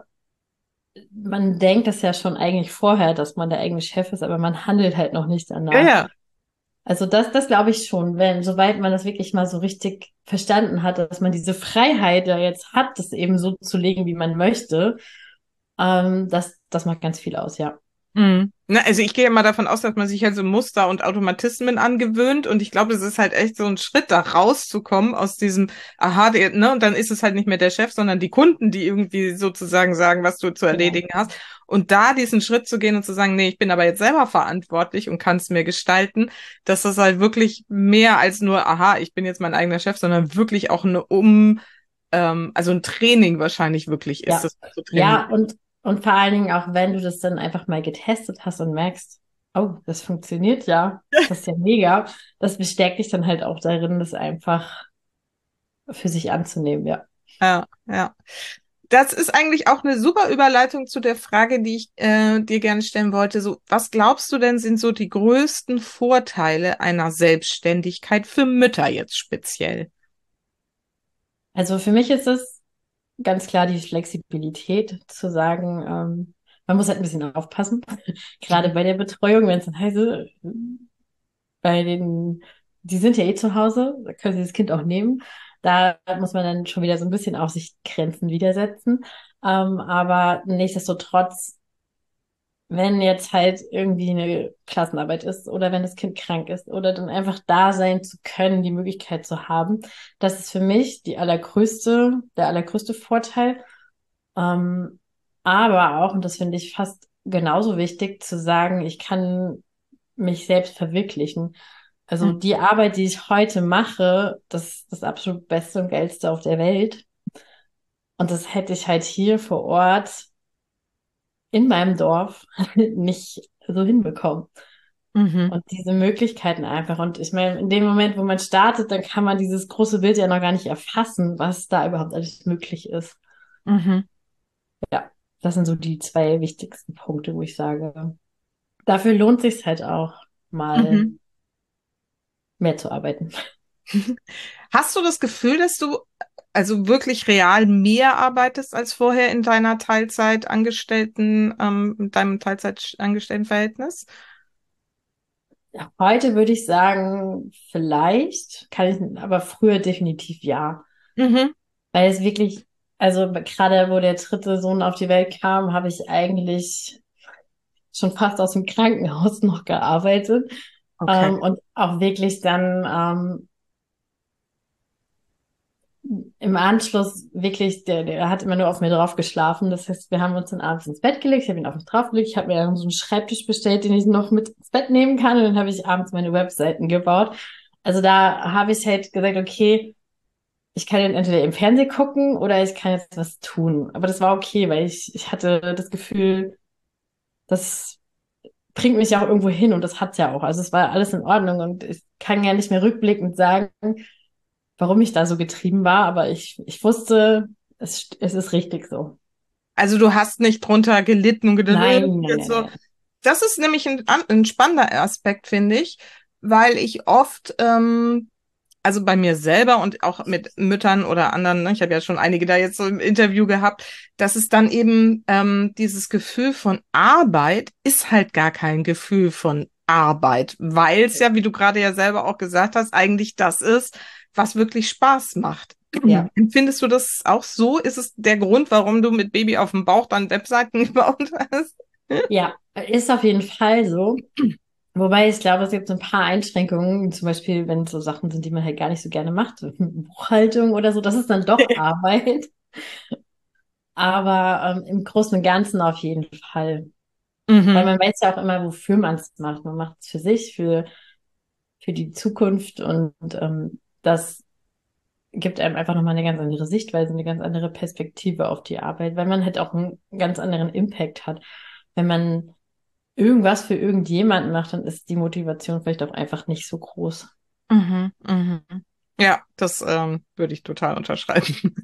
B: man denkt das ja schon eigentlich vorher, dass man der eigene Chef ist, aber man handelt halt noch nicht
A: Ja,
B: danach.
A: ja.
B: Also das, das glaube ich schon, wenn, soweit man das wirklich mal so richtig verstanden hat, dass man diese Freiheit ja jetzt hat, das eben so zu legen, wie man möchte, ähm, das, das macht ganz viel aus, ja.
A: Mhm. Na, also ich gehe ja mal davon aus, dass man sich halt so Muster und Automatismen angewöhnt und ich glaube, es ist halt echt so ein Schritt, da rauszukommen aus diesem, aha, der, ne, und dann ist es halt nicht mehr der Chef, sondern die Kunden, die irgendwie sozusagen sagen, was du zu
B: Genau.
A: erledigen hast. Und da diesen Schritt zu gehen und zu sagen, nee, ich bin aber jetzt selber verantwortlich und kann es mir gestalten, dass das halt wirklich mehr als nur, aha, ich bin jetzt mein eigener Chef, sondern wirklich auch eine Um, ähm, also ein Training wahrscheinlich wirklich ist,
B: Ja.
A: das zu
B: Ja,
A: trainieren.
B: und, und vor allen Dingen auch, wenn du das dann einfach mal getestet hast und merkst, oh, das funktioniert ja, das ist ja mega, das bestärkt dich dann halt auch darin, das einfach für sich anzunehmen, ja.
A: Ja, ja. Das ist eigentlich auch eine super Überleitung zu der Frage, die ich äh, dir gerne stellen wollte. So, was glaubst du denn, sind so die größten Vorteile einer Selbstständigkeit für Mütter jetzt speziell?
B: Also für mich ist es ganz klar die Flexibilität zu sagen, ähm, man muss halt ein bisschen aufpassen, gerade bei der Betreuung, wenn es dann heißt, äh, bei den, die sind ja eh zu Hause, da können sie das Kind auch nehmen. Da muss man dann schon wieder so ein bisschen auf sich Grenzen widersetzen. Ähm, aber nichtsdestotrotz, wenn jetzt halt irgendwie eine Klassenarbeit ist oder wenn das Kind krank ist oder dann einfach da sein zu können, die Möglichkeit zu haben, das ist für mich die allergrößte, der allergrößte Vorteil. Ähm, aber auch, und das finde ich fast genauso wichtig, zu sagen, ich kann mich selbst verwirklichen. Also
A: Mhm.
B: die Arbeit, die ich heute mache, das ist das absolut Beste und Geilste auf der Welt. Und das hätte ich halt hier vor Ort in meinem Dorf nicht so hinbekommen.
A: Mhm.
B: Und diese Möglichkeiten einfach. Und ich meine, in dem Moment, wo man startet, dann kann man dieses große Bild ja noch gar nicht erfassen, was da überhaupt alles möglich ist.
A: Mhm.
B: Ja, das sind so die zwei wichtigsten Punkte, wo ich sage, dafür lohnt sich halt auch mal
A: Mhm.
B: mehr zu arbeiten.
A: Hast du das Gefühl, dass du also wirklich real mehr arbeitest als vorher in deiner Teilzeitangestellten, ähm, in deinem Teilzeitangestelltenverhältnis?
B: Ja, heute würde ich sagen, vielleicht, kann ich, aber früher definitiv ja.
A: Mhm.
B: Weil es wirklich, also gerade wo der dritte Sohn auf die Welt kam, habe ich eigentlich schon fast aus dem Krankenhaus noch gearbeitet.
A: Okay.
B: Ähm, und auch wirklich dann ähm, im Anschluss wirklich, der, der hat immer nur auf mir drauf geschlafen. Das heißt, wir haben uns dann abends ins Bett gelegt, ich habe ihn auf mich draufgelegt, ich habe mir dann so einen Schreibtisch bestellt, den ich noch mit ins Bett nehmen kann und dann habe ich abends meine Webseiten gebaut. Also da habe ich halt gesagt, okay, ich kann jetzt entweder im Fernsehen gucken oder ich kann jetzt was tun. Aber das war okay, weil ich, ich hatte das Gefühl, das bringt mich ja auch irgendwo hin und das hat's ja auch. Also es war alles in Ordnung und ich kann ja nicht mehr rückblickend sagen, warum ich da so getrieben war, aber ich, ich wusste, es, es ist richtig so.
A: Also du hast nicht drunter gelitten und gedacht, "Äh,
B: Nein, nein,
A: jetzt
B: nein,
A: so."
B: nein.
A: Das ist nämlich ein, an- ein spannender Aspekt, finde ich, weil ich oft, ähm, also bei mir selber und auch mit Müttern oder anderen, ne, ich habe ja schon einige da jetzt so im Interview gehabt, dass es dann eben ähm, dieses Gefühl von Arbeit ist halt gar kein Gefühl von Arbeit, weil es ja, wie du gerade ja selber auch gesagt hast, eigentlich das ist, was wirklich Spaß macht.
B: Ja,
A: Empfindest du das auch so? Ist es der Grund, warum du mit Baby auf dem Bauch dann Webseiten gebaut hast?
B: ja, ist auf jeden Fall so. Wobei ich glaube, es gibt so ein paar Einschränkungen, zum Beispiel, wenn es so Sachen sind, die man halt gar nicht so gerne macht, so Buchhaltung oder so, das ist dann doch Arbeit. Aber ähm, im Großen und Ganzen auf jeden Fall. Weil
A: Mhm,
B: man weiß ja auch immer, wofür man es macht. Man macht es für sich, für, für die Zukunft und ähm, das gibt einem einfach nochmal eine ganz andere Sichtweise, eine ganz andere Perspektive auf die Arbeit, weil man halt auch einen ganz anderen Impact hat. Wenn man irgendwas für irgendjemanden macht, dann ist die Motivation vielleicht auch einfach nicht so groß.
A: mhm, mhm. Ja, das ähm, würde ich total unterschreiben.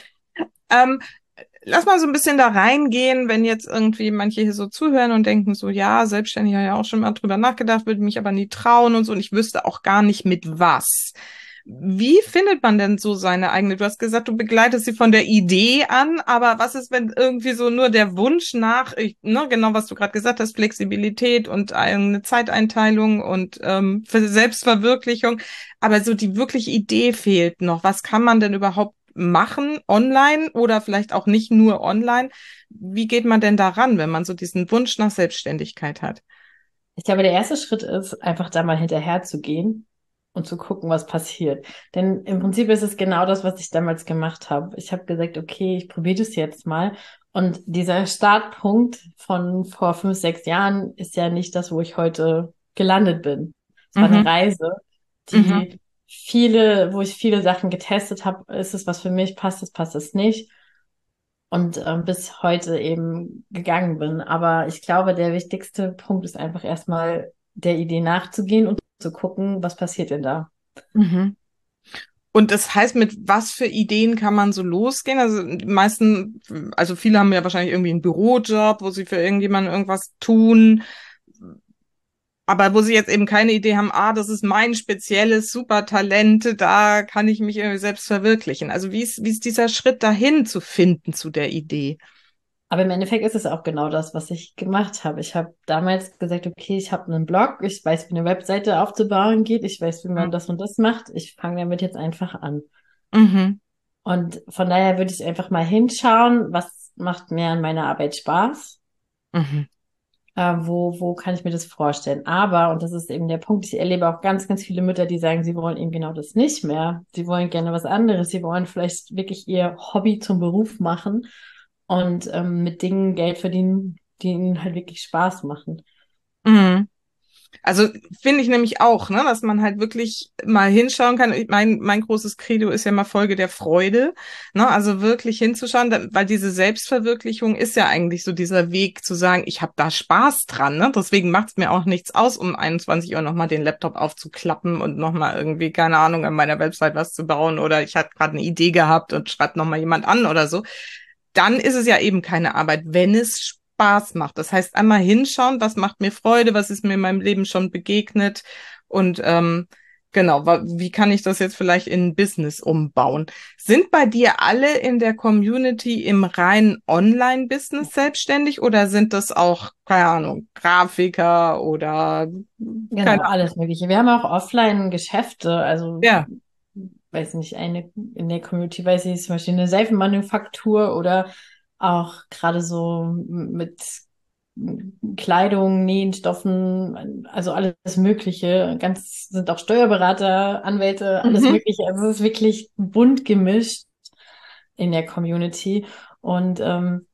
A: Ähm, Lass mal so ein bisschen da reingehen, wenn jetzt irgendwie manche hier so zuhören und denken so, ja, selbstständig habe ich ja auch schon mal drüber nachgedacht, würde mich aber nie trauen und so und ich wüsste auch gar nicht mit was. Wie findet man denn so seine eigene? Du hast gesagt, du begleitest sie von der Idee an, aber was ist, wenn irgendwie so nur der Wunsch nach, ich, ne, genau was du gerade gesagt hast, Flexibilität und eine Zeiteinteilung und ähm, für Selbstverwirklichung, aber so die wirkliche Idee fehlt noch. Was kann man denn überhaupt machen online oder vielleicht auch nicht nur online? Wie geht man denn daran, wenn man so diesen Wunsch nach Selbstständigkeit hat?
B: Ich glaube, der erste Schritt ist, einfach da mal hinterher zu gehen und zu gucken, was passiert. Denn im Prinzip ist es genau das, was ich damals gemacht habe. Ich habe gesagt, okay, ich probiere das jetzt mal. Und dieser Startpunkt von vor fünf, sechs Jahren ist ja nicht das, wo ich heute gelandet bin. Es war eine
A: Mhm,
B: Reise,
A: mhm,
B: die viele, wo ich viele Sachen getestet habe. Ist es was für mich? Passt es, passt es nicht? Und ähm, bis heute eben gegangen bin. Aber ich glaube, der wichtigste Punkt ist einfach erstmal der Idee nachzugehen und zu gucken, was passiert denn da.
A: mhm. Und das heißt, mit was für Ideen kann man so losgehen? Also die meisten, also viele haben ja wahrscheinlich irgendwie einen Bürojob, wo sie für irgendjemanden irgendwas tun, aber wo sie jetzt eben keine Idee haben, ah, das ist mein spezielles Supertalent, da kann ich mich irgendwie selbst verwirklichen. Also wie ist, wie ist dieser Schritt dahin zu finden zu der Idee?
B: Aber im Endeffekt ist es auch genau das, was ich gemacht habe. Ich habe damals gesagt, okay, ich habe einen Blog, ich weiß, wie eine Webseite aufzubauen geht, ich weiß, wie man das und das macht. Ich fange damit jetzt einfach an.
A: Mhm.
B: Und von daher würde ich einfach mal hinschauen, was macht mir an meiner Arbeit Spaß?
A: Mhm.
B: Äh, wo, wo kann ich mir das vorstellen? Aber, und das ist eben der Punkt, ich erlebe auch ganz, ganz viele Mütter, die sagen, sie wollen eben genau das nicht mehr. Sie wollen gerne was anderes. Sie wollen vielleicht wirklich ihr Hobby zum Beruf machen und ähm, mit Dingen Geld verdienen, die ihnen halt wirklich Spaß machen.
A: Mhm. Also finde ich nämlich auch, ne, dass man halt wirklich mal hinschauen kann. Ich- Mein, mein großes Credo ist ja mal Folge der Freude, ne, also wirklich hinzuschauen, da, weil diese Selbstverwirklichung ist ja eigentlich so dieser Weg zu sagen, ich habe da Spaß dran, ne, deswegen macht es mir auch nichts aus, um einundzwanzig Uhr nochmal den Laptop aufzuklappen und nochmal irgendwie, keine Ahnung, an meiner Website was zu bauen oder ich hatte gerade eine Idee gehabt und schreibt nochmal jemand an oder so. Dann ist es ja eben keine Arbeit, wenn es Spaß macht. Das heißt, einmal hinschauen, was macht mir Freude, was ist mir in meinem Leben schon begegnet und ähm, genau, wa- wie kann ich das jetzt vielleicht in ein Business umbauen? Sind bei dir alle in der Community im reinen Online-Business selbstständig oder sind das auch, keine Ahnung, Grafiker oder
B: Genau,
A: keine
B: alles Mögliche. Wir haben auch Offline-Geschäfte, also
A: Ahnung?
B: weiß nicht, eine in der Community, weiß ich, zum Beispiel eine Seifenmanufaktur oder auch gerade so mit Kleidung, Nähen, Stoffen, also alles Mögliche. Ganz sind auch Steuerberater, Anwälte,
A: Ja.
B: alles
A: Mhm.
B: Mögliche. Also es ist wirklich bunt gemischt in der Community. Und ähm,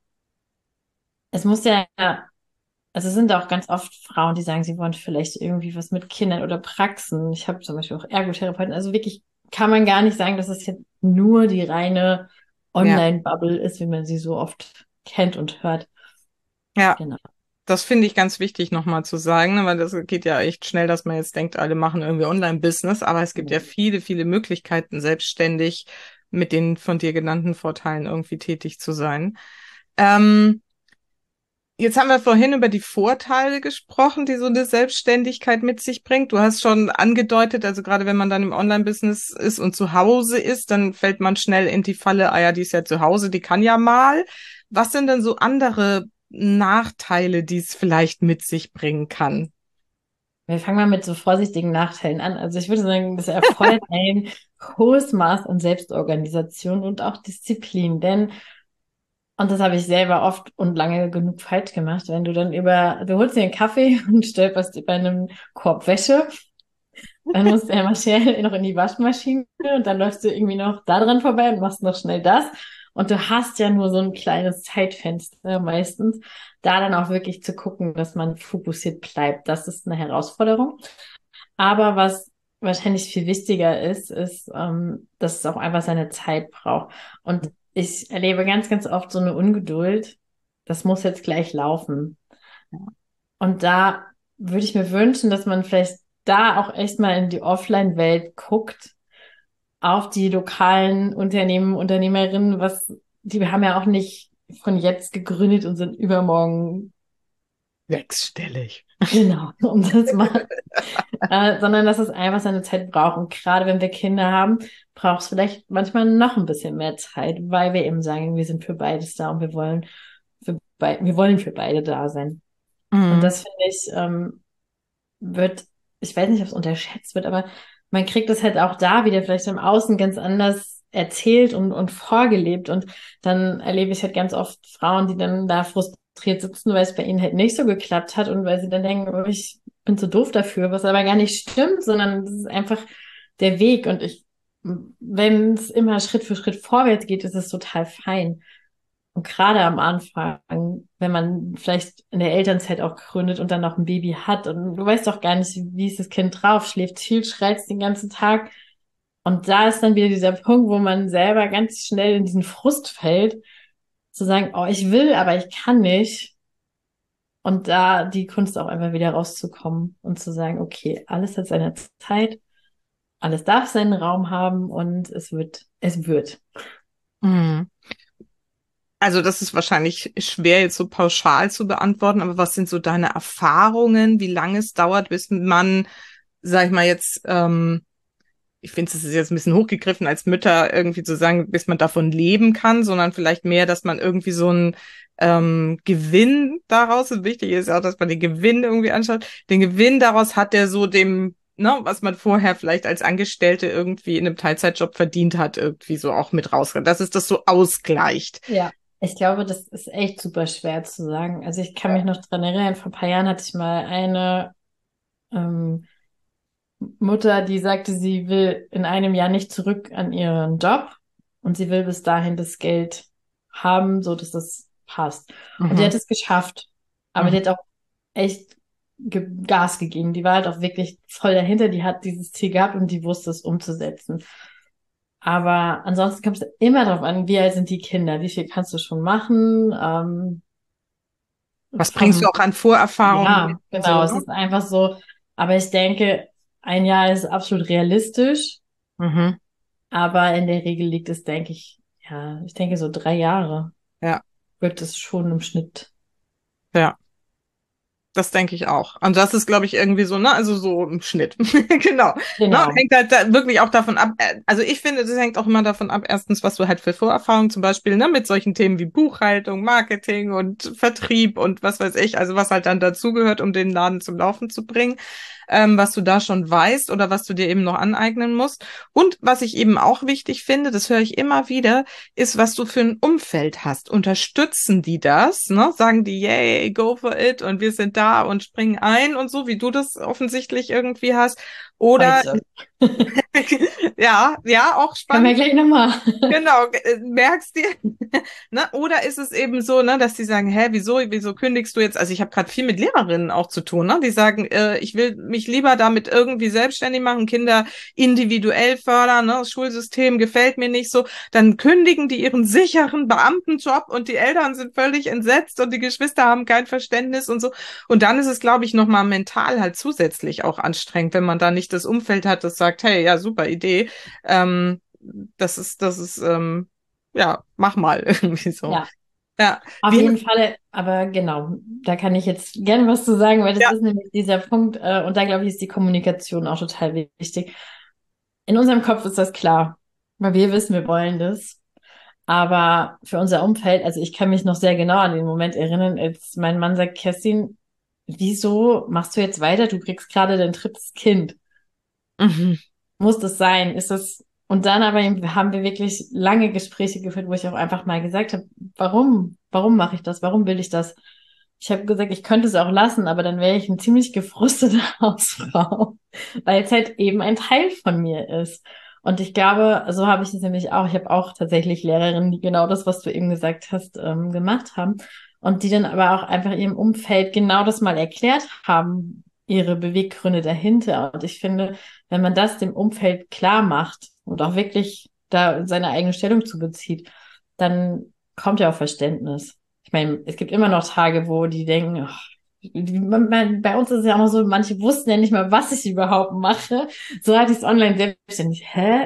B: es muss ja, also es sind auch ganz oft Frauen, die sagen, sie wollen vielleicht irgendwie was mit Kindern oder Praxen. Ich habe zum Beispiel auch Ergotherapeuten. Also wirklich kann man gar nicht sagen, dass es jetzt nur die reine
A: Ja,
B: Online-Bubble ist, wie man sie so oft kennt und hört.
A: ja.
B: Genau.
A: Das finde ich ganz wichtig nochmal zu sagen, ne, weil das geht ja echt schnell, dass man jetzt denkt, alle machen irgendwie Online-Business, aber es gibt ja viele, viele Möglichkeiten, selbstständig mit den von dir genannten Vorteilen irgendwie tätig zu sein. Ähm, Jetzt haben wir vorhin über die Vorteile gesprochen, die so eine Selbstständigkeit mit sich bringt. Du hast schon angedeutet, also gerade wenn man dann im Online-Business ist und zu Hause ist, dann fällt man schnell in die Falle, ah ja, die ist ja zu Hause, die kann ja mal. Was sind denn so andere Nachteile, die es vielleicht mit sich bringen kann?
B: Wir fangen mal mit so vorsichtigen Nachteilen an. Also ich würde sagen, das erfordert ein hohes Maß an Selbstorganisation und auch Disziplin. Denn, und das habe ich selber oft und lange genug falsch gemacht, wenn du dann über, du holst dir einen Kaffee und stolperst über einem Korb Wäsche. Dann musst du ja mal schnell noch in die Waschmaschine und dann läufst du irgendwie noch da dran vorbei und machst noch schnell das. Und du hast ja nur so ein kleines Zeitfenster meistens, da dann auch wirklich zu gucken, dass man fokussiert bleibt. Das ist eine Herausforderung. Aber was wahrscheinlich viel wichtiger ist, ist, ähm, dass es auch einfach seine Zeit braucht. Und ich erlebe ganz, ganz oft so eine Ungeduld. Das muss jetzt gleich laufen. Und da würde ich mir wünschen, dass man vielleicht da auch echt mal in die Offline-Welt guckt, auf die lokalen Unternehmen, Unternehmerinnen, was, die haben ja auch nicht von jetzt gegründet und sind übermorgen,
A: Sechsstellig.
B: genau, um das mal, äh, sondern dass es einfach seine Zeit braucht. Und gerade wenn wir Kinder haben, braucht es vielleicht manchmal noch ein bisschen mehr Zeit, weil wir eben sagen, wir sind für beides da und wir wollen für bei, wir wollen für beide da sein. Und
A: Mhm.
B: das finde ich, ähm, wird, ich weiß nicht, ob es unterschätzt wird, aber man kriegt es halt auch da wieder vielleicht im Außen ganz anders erzählt und, und vorgelebt. Und dann erlebe ich halt ganz oft Frauen, die dann da frustriert sitzen, weil es bei ihnen halt nicht so geklappt hat und weil sie dann denken, oh, ich bin zu doof dafür, was aber gar nicht stimmt, sondern das ist einfach der Weg. Und ich, wenn es immer Schritt für Schritt vorwärts geht, ist es total fein. Und gerade am Anfang, wenn man vielleicht in der Elternzeit auch gründet und dann noch ein Baby hat und du weißt doch gar nicht, wie ist das Kind drauf, schläft viel, schreit den ganzen Tag. Und da ist dann wieder dieser Punkt, wo man selber ganz schnell in diesen Frust fällt, zu sagen, oh, ich will, aber ich kann nicht. Und da die Kunst auch einfach wieder rauszukommen und zu sagen, okay, alles hat seine Zeit, alles darf seinen Raum haben und es wird, es wird.
A: Mhm. Also das ist wahrscheinlich schwer jetzt so pauschal zu beantworten, aber was sind so deine Erfahrungen, wie lange es dauert, bis man, sag ich mal jetzt, ähm, ich finde, es ist jetzt ein bisschen hochgegriffen, als Mütter irgendwie zu sagen, bis man davon leben kann, sondern vielleicht mehr, dass man irgendwie so einen ähm, Gewinn daraus, und wichtig ist auch, dass man den Gewinn irgendwie anschaut, den Gewinn daraus hat, der so dem ne, was man vorher vielleicht als Angestellte irgendwie in einem Teilzeitjob verdient hat, irgendwie so auch mit rauskommt, dass es das so ausgleicht.
B: Ja, ich glaube, das ist echt super schwer zu sagen. Also ich kann mich noch dran erinnern, vor ein paar Jahren hatte ich mal eine ähm, Mutter, die sagte, sie will in einem Jahr nicht zurück an ihren Job und sie will bis dahin das Geld haben, so dass das passt. Und die
A: Mhm.
B: hat es geschafft. Aber die
A: Mhm.
B: hat auch echt ge Gas gegeben. Die war halt auch wirklich voll dahinter. Die hat dieses Ziel gehabt und die wusste es umzusetzen. Aber ansonsten kommt es immer darauf an, wie alt sind die Kinder, wie viel kannst du schon machen, ähm,
A: Was bringst du
B: vom,
A: auch an Vorerfahrungen mit
B: ja,
A: und so,
B: genau, es
A: ne?
B: ist einfach so, aber ich denke, ein Jahr ist absolut realistisch,
A: Mhm.
B: aber in der Regel liegt es, denke ich, ja, ich denke so drei Jahre
A: Ja,
B: wird es schon im Schnitt.
A: ja. Das denke ich auch. Und das ist, glaube ich, irgendwie so, ne, also so im Schnitt. Genau. Ne, und
B: Genau.
A: hängt halt da wirklich auch davon ab. äh, Also ich finde, das hängt auch immer davon ab, erstens, was du halt für Vorerfahrungen zum Beispiel, ne, mit solchen Themen wie Buchhaltung, Marketing und Vertrieb und was weiß ich, also was halt dann dazugehört, um den Laden zum Laufen zu bringen, ähm, was du da schon weißt oder was du dir eben noch aneignen musst. Und was ich eben auch wichtig finde, das höre ich immer wieder, ist, was du für ein Umfeld hast. Unterstützen die das, ne? Sagen die, yay, go for it und wir sind da und springen ein und so, wie du das offensichtlich irgendwie hast. Oder
B: Heute.
A: ja, ja, auch
B: Können wir
A: spannend.
B: gleich nochmal.
A: Genau, äh, merkst dir, ne? Oder ist es eben so, ne, dass die sagen, hä, wieso, wieso kündigst du jetzt? Also ich habe gerade viel mit Lehrerinnen auch zu tun, ne? Die sagen, äh, ich will mich lieber damit irgendwie selbstständig machen, Kinder individuell fördern, ne? Das Schulsystem gefällt mir nicht so. Dann kündigen die ihren sicheren Beamtenjob und die Eltern sind völlig entsetzt und die Geschwister haben kein Verständnis und so. Und dann ist es, glaube ich, nochmal mental halt zusätzlich auch anstrengend, wenn man da nicht das Umfeld hat, das sagt, hey, ja, super Idee. Ähm, das ist, das ist, ähm, ja, mach mal irgendwie so.
B: Ja,
A: Ja,
B: auf
A: wie,
B: jeden Fall, aber genau, da kann ich jetzt gerne was zu sagen, weil das
A: ja,
B: ist nämlich dieser Punkt, äh, und da glaube ich, ist die Kommunikation auch total wichtig. In unserem Kopf ist das klar, weil wir wissen, wir wollen das. Aber für unser Umfeld, also ich kann mich noch sehr genau an den Moment erinnern, als mein Mann sagt, Kerstin, wieso machst du jetzt weiter? Du kriegst gerade dein drittes Kind.
A: mhm,
B: Muss das sein? Ist das? Und dann aber haben wir wirklich lange Gespräche geführt, wo ich auch einfach mal gesagt habe, warum? Warum mache ich das? Warum will ich das? Ich habe gesagt, ich könnte es auch lassen, aber dann wäre ich eine ziemlich gefrustete Hausfrau, weil es halt eben ein Teil von mir ist. Und ich glaube, so habe ich es nämlich auch. Ich habe auch tatsächlich Lehrerinnen, die genau das, was du eben gesagt hast, ähm, gemacht haben und die dann aber auch einfach ihrem Umfeld genau das mal erklärt haben, ihre Beweggründe dahinter. Und ich finde, wenn man das dem Umfeld klar macht und auch wirklich da seine eigene Stellung zu bezieht, dann kommt ja auch Verständnis. Ich meine, es gibt immer noch Tage, wo die denken, ach, die- man, man, bei uns ist es ja auch noch so, manche wussten ja nicht mal, was ich überhaupt mache. So hatte ich es online selbstständig. Hä?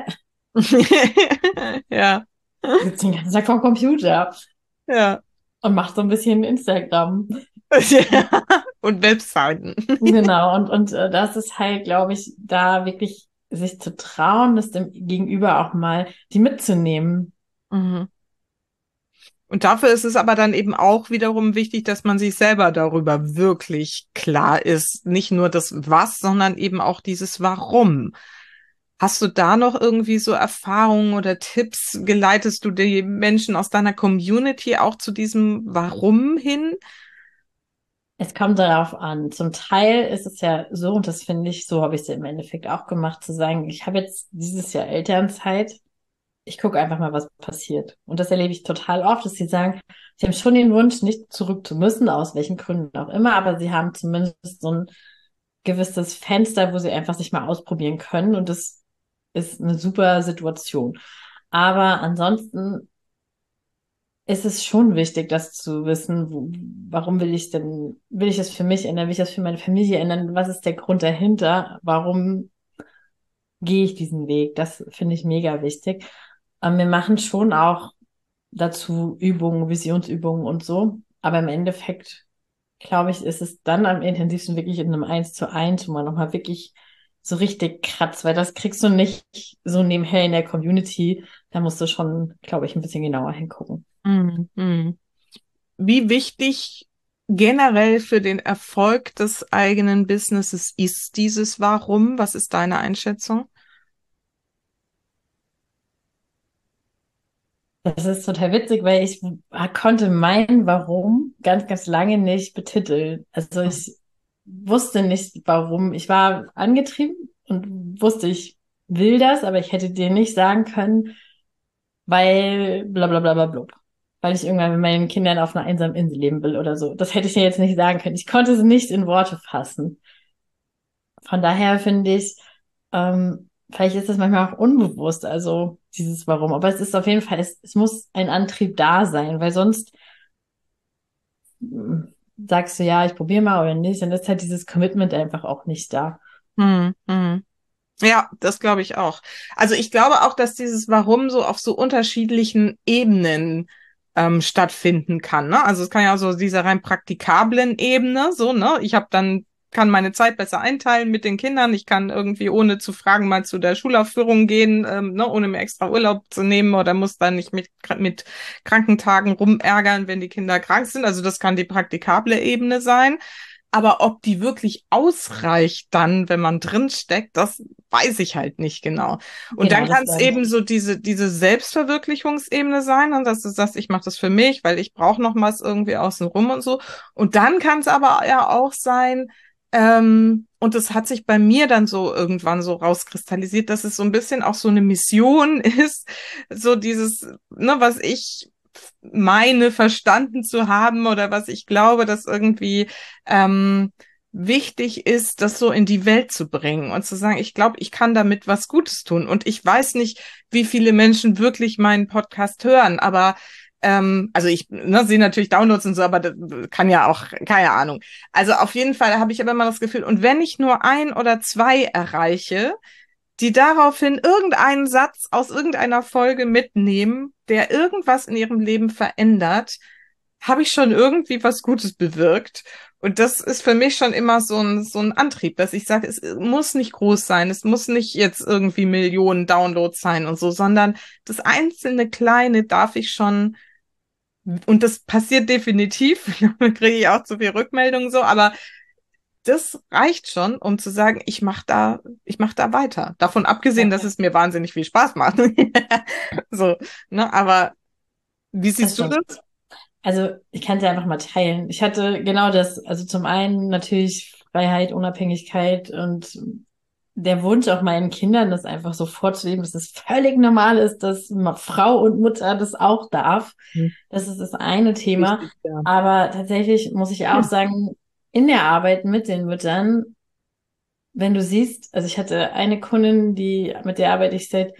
A: ja,
B: Ich sitze den ganzen Tag vorm Computer
A: ja,
B: und mache so ein bisschen Instagram.
A: ja. Und Webseiten.
B: Genau, und, und äh, das ist halt, glaube ich, da wirklich sich zu trauen, das dem Gegenüber auch mal die mitzunehmen.
A: Mhm. Und dafür ist es aber dann eben auch wiederum wichtig, dass man sich selber darüber wirklich klar ist. Nicht nur das Was, sondern eben auch dieses Warum. Hast du da noch irgendwie so Erfahrungen oder Tipps? Geleitest du die Menschen aus deiner Community auch zu diesem Warum hin?
B: Es kommt darauf an. Zum Teil ist es ja so, und das finde ich, so habe ich es im Endeffekt auch gemacht, zu sagen, ich habe jetzt dieses Jahr Elternzeit, ich gucke einfach mal, was passiert. Und das erlebe ich total oft, dass sie sagen, sie haben schon den Wunsch, nicht zurück zu müssen, aus welchen Gründen auch immer, aber sie haben zumindest so ein gewisses Fenster, wo sie einfach sich mal ausprobieren können. Und das ist eine super Situation. Aber ansonsten ist es schon wichtig, das zu wissen, wo, warum will ich denn, will ich das für mich ändern, will ich das für meine Familie ändern, was ist der Grund dahinter, warum gehe ich diesen Weg, das finde ich mega wichtig. Ähm, wir machen schon auch dazu Übungen, Visionsübungen und so, aber im Endeffekt, glaube ich, ist es dann am intensivsten wirklich in einem Eins zu eins, wo man nochmal wirklich so richtig kratzt, weil das kriegst du nicht so nebenher in der Community, da musst du schon, glaube ich, ein bisschen genauer hingucken.
A: Mhm. Mhm. Wie wichtig generell für den Erfolg des eigenen Businesses ist dieses Warum? Was ist deine Einschätzung?
B: Das ist total witzig, weil ich konnte mein Warum ganz, ganz lange nicht betiteln. Also ich wusste nicht, warum. Ich war angetrieben und wusste, ich will das, aber ich hätte dir nicht sagen können, weil bla bla bla bla blub. Weil ich irgendwann mit meinen Kindern auf einer einsamen Insel leben will oder so. Das hätte ich dir jetzt nicht sagen können. Ich konnte es nicht in Worte fassen. Von daher finde ich, ähm, vielleicht ist das manchmal auch unbewusst, also dieses Warum. Aber es ist auf jeden Fall, es, es muss ein Antrieb da sein, weil sonst mm, sagst du, ja, ich probiere mal oder nicht, dann ist halt dieses Commitment einfach auch nicht da.
A: Hm, hm. Ja, das glaube ich auch. Also ich glaube auch, dass dieses Warum so auf so unterschiedlichen Ebenen ähm, stattfinden kann. Ne? Also es kann ja so dieser rein praktikablen Ebene, so, ne? Ich habe dann, kann meine Zeit besser einteilen mit den Kindern. Ich kann irgendwie ohne zu fragen mal zu der Schulaufführung gehen, ähm, ne? Ohne mir extra Urlaub zu nehmen oder muss dann nicht mit, mit Krankentagen rumärgern, wenn die Kinder krank sind. Also das kann die praktikable Ebene sein. Aber ob die wirklich ausreicht dann, wenn man drin steckt, das weiß ich halt nicht genau. Und
B: Genau,
A: dann
B: das
A: kann es
B: glaube ich.
A: eben so diese diese Selbstverwirklichungsebene sein, und dass du sagst, ich mache das für mich, weil ich brauche noch was irgendwie außenrum und so. Und dann kann es aber ja auch sein, ähm, und das hat sich bei mir dann so irgendwann so rauskristallisiert, dass es so ein bisschen auch so eine Mission ist, so dieses, ne, was ich meine verstanden zu haben oder was ich glaube, dass irgendwie ähm, wichtig ist, das so in die Welt zu bringen und zu sagen, ich glaube, ich kann damit was Gutes tun. Und ich weiß nicht, wie viele Menschen wirklich meinen Podcast hören, aber ähm, also ich ne, sehe natürlich Downloads und so, aber das kann ja auch, keine Ahnung. Also auf jeden Fall habe ich aber immer das Gefühl, und wenn ich nur ein oder zwei erreiche, die daraufhin irgendeinen Satz aus irgendeiner Folge mitnehmen, der irgendwas in ihrem Leben verändert, habe ich schon irgendwie was Gutes bewirkt. Und das ist für mich schon immer so ein, so ein Antrieb, dass ich sage, es muss nicht groß sein, es muss nicht jetzt irgendwie Millionen Downloads sein und so, sondern das einzelne Kleine darf ich schon, und das passiert definitiv, da kriege ich auch zu viel Rückmeldungen so, aber das reicht schon, um zu sagen, ich mache da, ich mache da weiter. Davon abgesehen,
B: Ja,
A: dass es mir wahnsinnig viel Spaß macht. So, ne, aber wie
B: das
A: siehst du
B: stimmt.
A: das?
B: Also ich kann es ja einfach mal teilen. Ich hatte genau das, also zum einen natürlich Freiheit, Unabhängigkeit und der Wunsch auch meinen Kindern, das einfach so vorzuleben, dass es völlig normal ist, dass Ma- Frau und Mutter das auch darf.
A: Hm,
B: Das ist das eine Thema.
A: Richtig, ja.
B: Aber tatsächlich muss ich auch
A: Hm.
B: sagen, in der Arbeit mit den Müttern, wenn du siehst, also ich hatte eine Kundin, die, mit der arbeite ich seit,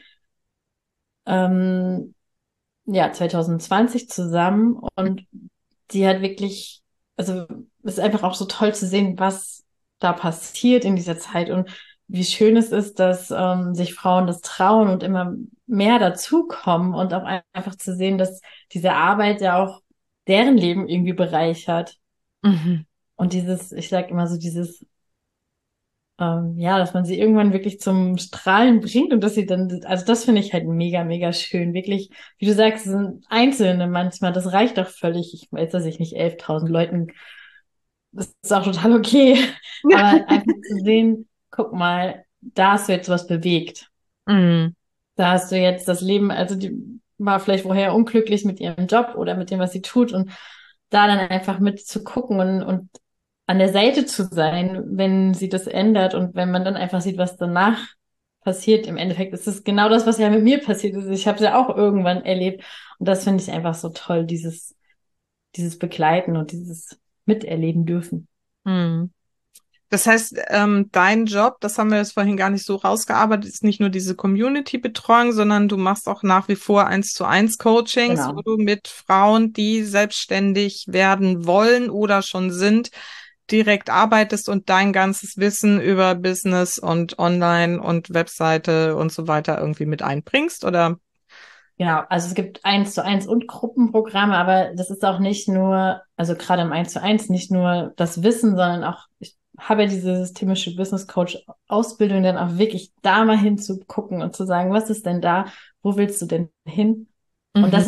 B: ähm, ja, zwanzig zwanzig zusammen und die hat wirklich, also es ist einfach auch so toll zu sehen, was da passiert in dieser Zeit und wie schön es ist, dass ähm, sich Frauen das trauen und immer mehr dazukommen und auch ein- einfach zu sehen, dass diese Arbeit ja auch deren Leben irgendwie bereichert.
A: Mhm.
B: Und dieses, ich sag immer so, dieses, ähm, ja, dass man sie irgendwann wirklich zum Strahlen bringt und dass sie dann, also das finde ich halt mega, mega schön. Wirklich, wie du sagst, es sind Einzelne manchmal, das reicht doch völlig. Ich weiß, dass ich nicht elftausend Leuten, das ist auch total okay. Aber einfach zu sehen, guck mal, da hast du jetzt was bewegt.
A: Mhm.
B: Da hast du jetzt das Leben, also die war vielleicht vorher unglücklich mit ihrem Job oder mit dem, was sie tut und da dann einfach mit zu gucken und, und an der Seite zu sein, wenn sie das ändert und wenn man dann einfach sieht, was danach passiert. Im Endeffekt ist es genau das, was ja mit mir passiert ist. Ich habe es ja auch irgendwann erlebt und das finde ich einfach so toll, dieses, dieses Begleiten und dieses Miterleben dürfen.
A: Mhm. Das heißt, ähm, dein Job, das haben wir jetzt vorhin gar nicht so rausgearbeitet, ist nicht nur diese Community-Betreuung, sondern du machst auch nach wie vor eins zu eins Coachings, wo
B: Genau.
A: du mit Frauen, die selbstständig werden wollen oder schon sind, direkt arbeitest und dein ganzes Wissen über Business und Online und Webseite und so weiter irgendwie mit einbringst, oder?
B: Genau, also es gibt eins zu eins und Gruppenprogramme, aber das ist auch nicht nur, also gerade im eins zu eins nicht nur das Wissen, sondern auch, ich habe ja diese systemische Business Coach Ausbildung, dann auch wirklich da mal hinzugucken und zu sagen, was ist denn da, wo willst du denn hin? Und
A: Mhm.
B: das ist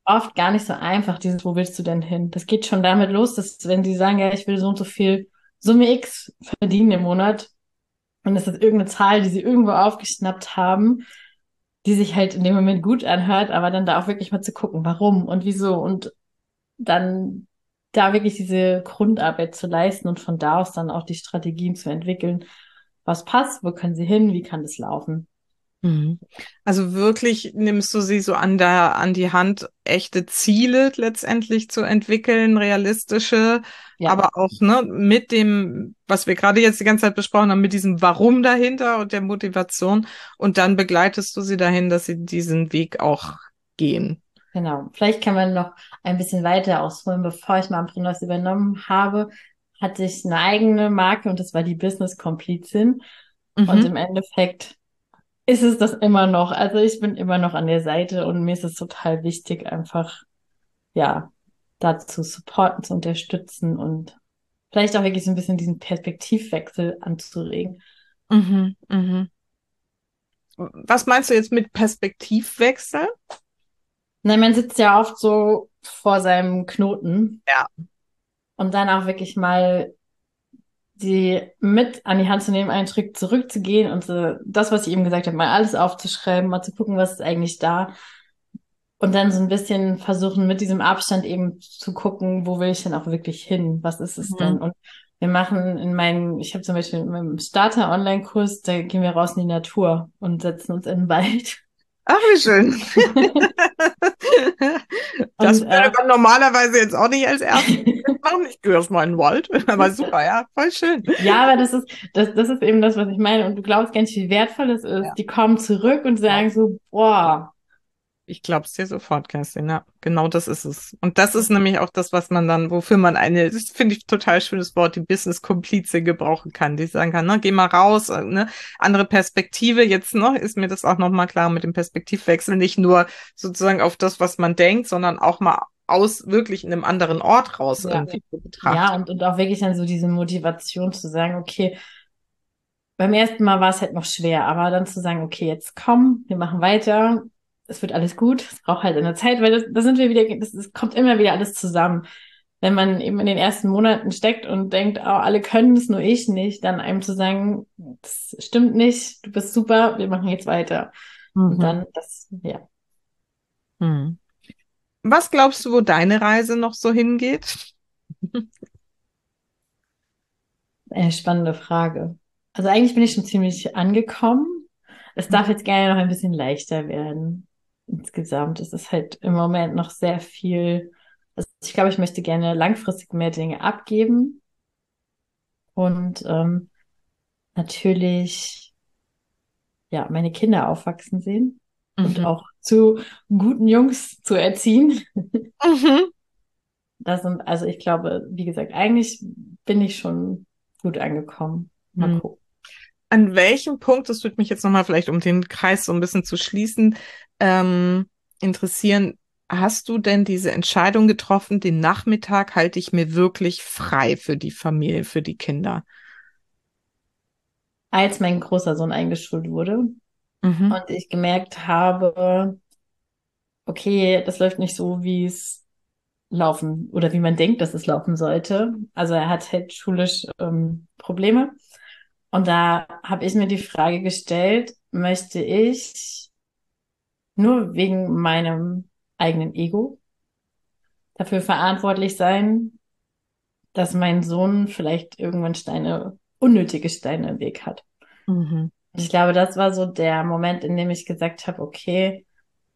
B: oft gar nicht so einfach, dieses, wo willst du denn hin? Das geht schon damit los, dass wenn sie sagen, ja, ich will so und so viel Summe X verdienen im Monat und es ist irgendeine Zahl, die sie irgendwo aufgeschnappt haben, die sich halt in dem Moment gut anhört, aber dann da auch wirklich mal zu gucken, warum und wieso und dann da wirklich diese Grundarbeit zu leisten und von da aus dann auch die Strategien zu entwickeln. Was passt? Wo können sie hin? Wie kann das laufen?
A: Mhm. Also wirklich nimmst du sie so an der, an die Hand, echte Ziele letztendlich zu entwickeln, realistische,
B: Ja,
A: aber auch, ne, mit dem, was wir gerade jetzt die ganze Zeit besprochen haben, mit diesem Warum dahinter und der Motivation. Und dann begleitest du sie dahin, dass sie diesen Weg auch gehen.
B: genau. Vielleicht kann man noch ein bisschen weiter ausholen. Bevor ich mal Amprinos übernommen habe, hatte ich eine eigene Marke und das war die Business Komplizin. Und
A: Mhm.
B: im Endeffekt ist es das immer noch. Also ich bin immer noch an der Seite und mir ist es total wichtig, einfach, ja, da zu supporten, zu unterstützen und vielleicht auch wirklich so ein bisschen diesen Perspektivwechsel anzuregen.
A: Mhm. Mhm. Was meinst du jetzt mit Perspektivwechsel?
B: Nein, man sitzt ja oft so vor seinem Knoten
A: Ja.
B: und dann auch wirklich mal die mit an die Hand zu nehmen, einen Schritt zurückzugehen und so, das, was ich eben gesagt habe, mal alles aufzuschreiben, mal zu gucken, was ist eigentlich da. Und dann so ein bisschen versuchen, mit diesem Abstand eben zu gucken, wo will ich denn auch wirklich hin? Was ist es denn?
A: Mhm.
B: Und wir machen in meinem, ich habe zum Beispiel in meinem Starter-Online-Kurs, da gehen wir raus in die Natur und setzen uns in den Wald.
A: Ach, wie schön. Das
B: Und
A: würde
B: äh,
A: man normalerweise jetzt auch nicht als erstes machen. Ich gehe erstmal in den Wald. Aber super, ja, voll schön.
B: ja, aber das ist, das, das ist eben das, was ich meine. Und du glaubst gar nicht, wie wertvoll es ist.
A: Ja,
B: Die kommen zurück und sagen so, boah,
A: ich glaube es dir sofort, Kerstin. Ja, genau das ist es. Und das ist nämlich auch das, was man dann, wofür man eine, das finde ich total schönes Wort, die Business-Komplize gebrauchen kann, die sagen kann, ne, geh mal raus, äh, ne, andere Perspektive. Jetzt noch ist mir das auch nochmal klar mit dem Perspektivwechsel, nicht nur sozusagen auf das, was man denkt, sondern auch mal aus wirklich in einem anderen Ort raus
B: ja.
A: irgendwie zu
B: Ja,
A: betrachten.
B: und, und auch wirklich dann so diese Motivation zu sagen, okay, beim ersten Mal war es halt noch schwer, aber dann zu sagen, okay, jetzt komm, wir machen weiter, es wird alles gut, es braucht halt eine Zeit, weil das, da sind wir wieder, das, das kommt immer wieder alles zusammen. Wenn man eben in den ersten Monaten steckt und denkt, oh, alle können es, nur ich nicht, dann einem zu sagen, das stimmt nicht, du bist super, wir machen jetzt weiter. Und
A: Mhm.
B: dann das, ja,
A: Mhm. Was glaubst du, wo deine Reise noch so hingeht?
B: eine spannende Frage. Also eigentlich bin ich schon ziemlich angekommen. Es darf jetzt gerne noch ein bisschen leichter werden. Insgesamt ist es halt im Moment noch sehr viel. Also ich glaube, ich möchte gerne langfristig mehr Dinge abgeben und ähm, natürlich ja meine Kinder aufwachsen sehen und
A: Mhm.
B: auch zu guten Jungs zu erziehen.
A: Mhm.
B: Das sind, also ich glaube, wie gesagt, eigentlich bin ich schon gut angekommen. Mal
A: Mhm.
B: gucken.
A: An welchem Punkt, das würde mich jetzt nochmal vielleicht, um den Kreis so ein bisschen zu schließen, ähm, interessieren, hast du denn diese Entscheidung getroffen, den Nachmittag halte ich mir wirklich frei für die Familie, für die Kinder?
B: Als mein großer Sohn eingeschult wurde
A: Mhm.
B: und ich gemerkt habe, okay, das läuft nicht so, wie es laufen oder wie man denkt, dass es laufen sollte. Also er hat halt schulisch ähm, Probleme. Und da habe ich mir die Frage gestellt, möchte ich nur wegen meinem eigenen Ego dafür verantwortlich sein, dass mein Sohn vielleicht irgendwann Steine, unnötige Steine im Weg hat.
A: Mhm.
B: Und ich glaube, das war so der Moment, in dem ich gesagt habe, okay,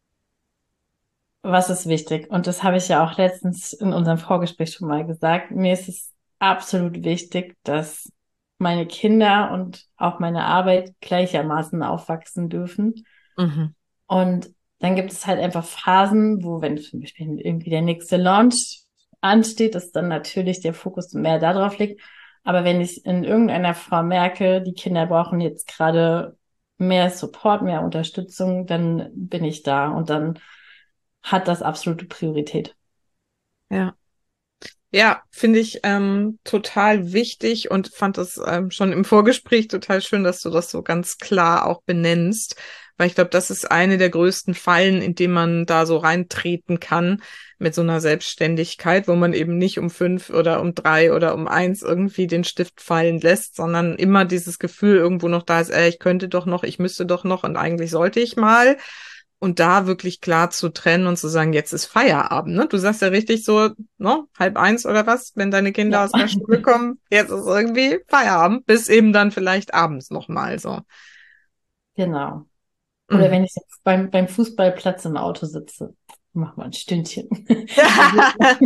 B: was ist wichtig? Und das habe ich ja auch letztens in unserem Vorgespräch schon mal gesagt. Mir ist es absolut wichtig, dass meine Kinder und auch meine Arbeit gleichermaßen aufwachsen dürfen.
A: Mhm.
B: Und dann gibt es halt einfach Phasen, wo, wenn zum Beispiel irgendwie der nächste Launch ansteht, dass dann natürlich der Fokus mehr darauf liegt. Aber wenn ich in irgendeiner Form merke, die Kinder brauchen jetzt gerade mehr Support, mehr Unterstützung, dann bin ich da und dann hat das absolute Priorität.
A: Ja. Ja, finde ich ähm, total wichtig und fand das ähm, schon im Vorgespräch total schön, dass du das so ganz klar auch benennst, Weil ich glaube, das ist eine der größten Fallen, in die man da so reintreten kann mit so einer Selbstständigkeit, wo man eben nicht um fünf oder um drei oder um eins irgendwie den Stift fallen lässt, sondern immer dieses Gefühl irgendwo noch da ist, ey, ich könnte doch noch, ich müsste doch noch und eigentlich sollte ich mal. Und da wirklich klar zu trennen und zu sagen, jetzt ist Feierabend, ne? Du sagst ja richtig so, ne, halb eins oder was, wenn deine Kinder
B: Ja,
A: aus der Schule kommen, jetzt ist irgendwie Feierabend, bis eben dann vielleicht abends nochmal so.
B: genau. Oder
A: Mhm.
B: wenn ich jetzt beim, beim Fußballplatz im Auto sitze, mach mal ein Stündchen. Also,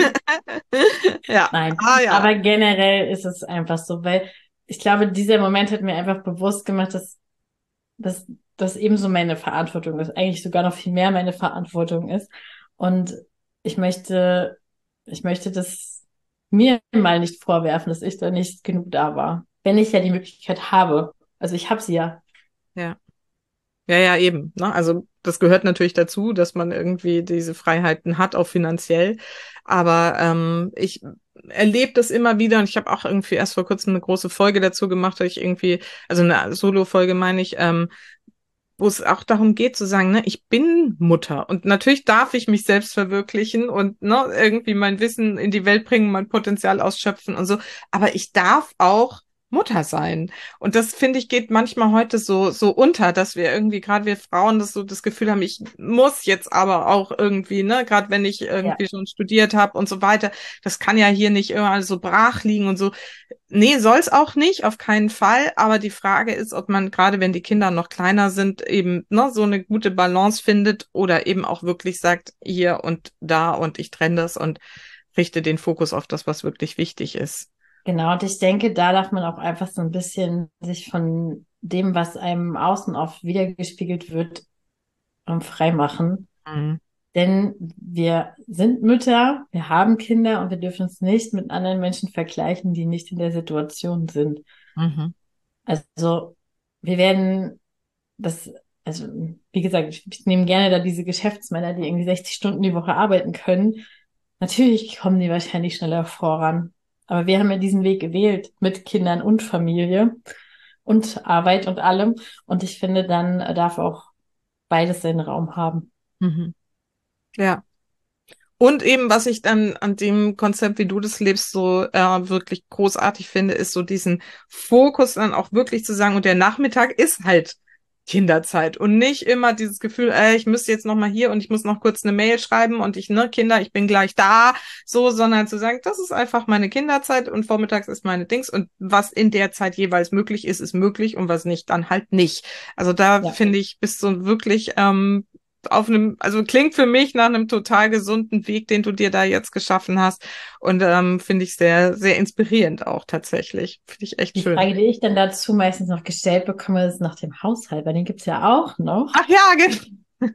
A: Ja,
B: nein,
A: ah ja.
B: aber generell ist es einfach so, weil ich glaube, dieser Moment hat mir einfach bewusst gemacht, dass, dass das ebenso meine Verantwortung ist, eigentlich sogar noch viel mehr meine Verantwortung ist. Und ich möchte, ich möchte das mir mal nicht vorwerfen, dass ich da nicht genug da war, wenn ich ja die Möglichkeit habe. Also ich habe sie ja.
A: Ja. Ja, ja, eben. Ne? Also das gehört natürlich dazu, dass man irgendwie diese Freiheiten hat, auch finanziell. Aber ähm, ich erlebe das immer wieder und ich habe auch irgendwie erst vor kurzem eine große Folge dazu gemacht, dass ich irgendwie, also eine Solo-Folge meine ich, ähm, wo es auch darum geht zu sagen, ne, ich bin Mutter und natürlich darf ich mich selbst verwirklichen und ne, irgendwie mein Wissen in die Welt bringen, mein Potenzial ausschöpfen und so, aber ich darf auch Mutter sein. Und das finde ich geht manchmal heute so so unter, dass wir irgendwie gerade wir Frauen das so das Gefühl haben, ich muss jetzt aber auch irgendwie, ne, gerade wenn ich
B: Ja.
A: irgendwie schon studiert habe und so weiter, das kann ja hier nicht immer so brach liegen und so. Nee, soll's auch nicht, auf keinen Fall. Aber die Frage ist, ob man, gerade wenn die Kinder noch kleiner sind, eben ne, so eine gute Balance findet oder eben auch wirklich sagt, hier und da und ich trenne das und richte den Fokus auf das, was wirklich wichtig ist.
B: Genau, und ich denke, da darf man auch einfach so ein bisschen sich von dem, was einem außen oft wiedergespiegelt wird, ähm, frei machen.
A: Mhm.
B: Denn wir sind Mütter, wir haben Kinder und wir dürfen uns nicht mit anderen Menschen vergleichen, die nicht in der Situation sind.
A: Mhm.
B: Also wir werden das, also wie gesagt, ich, ich nehme gerne da diese Geschäftsmänner, die irgendwie sechzig Stunden die Woche arbeiten können. Natürlich kommen die wahrscheinlich schneller voran. Aber wir haben ja diesen Weg gewählt mit Kindern und Familie und Arbeit und allem. Und ich finde, dann darf auch beides seinen Raum haben.
A: Mhm. Ja. Und eben, was ich dann an dem Konzept, wie du das lebst, so äh, wirklich großartig finde, ist so diesen Fokus dann auch wirklich zu sagen, und der Nachmittag ist halt Kinderzeit und nicht immer dieses Gefühl, äh, ich müsste jetzt noch mal hier und ich muss noch kurz eine Mail schreiben und ich, ne, Kinder, ich bin gleich da, so, sondern zu sagen, das ist einfach meine Kinderzeit und vormittags ist meine Dings und was in der Zeit jeweils möglich ist, ist möglich und was nicht, dann halt nicht. Also da
B: Ja.
A: finde ich, bist du wirklich ähm, auf einem, also klingt für mich nach einem total gesunden Weg, den du dir da jetzt geschaffen hast. Und ähm, finde ich sehr, sehr inspirierend auch tatsächlich. Finde ich echt
B: Die
A: schön.
B: Frage, die ich dann dazu meistens noch gestellt bekomme, ist nach dem Haushalt, weil den gibt's ja auch noch.
A: Ach ja, genau.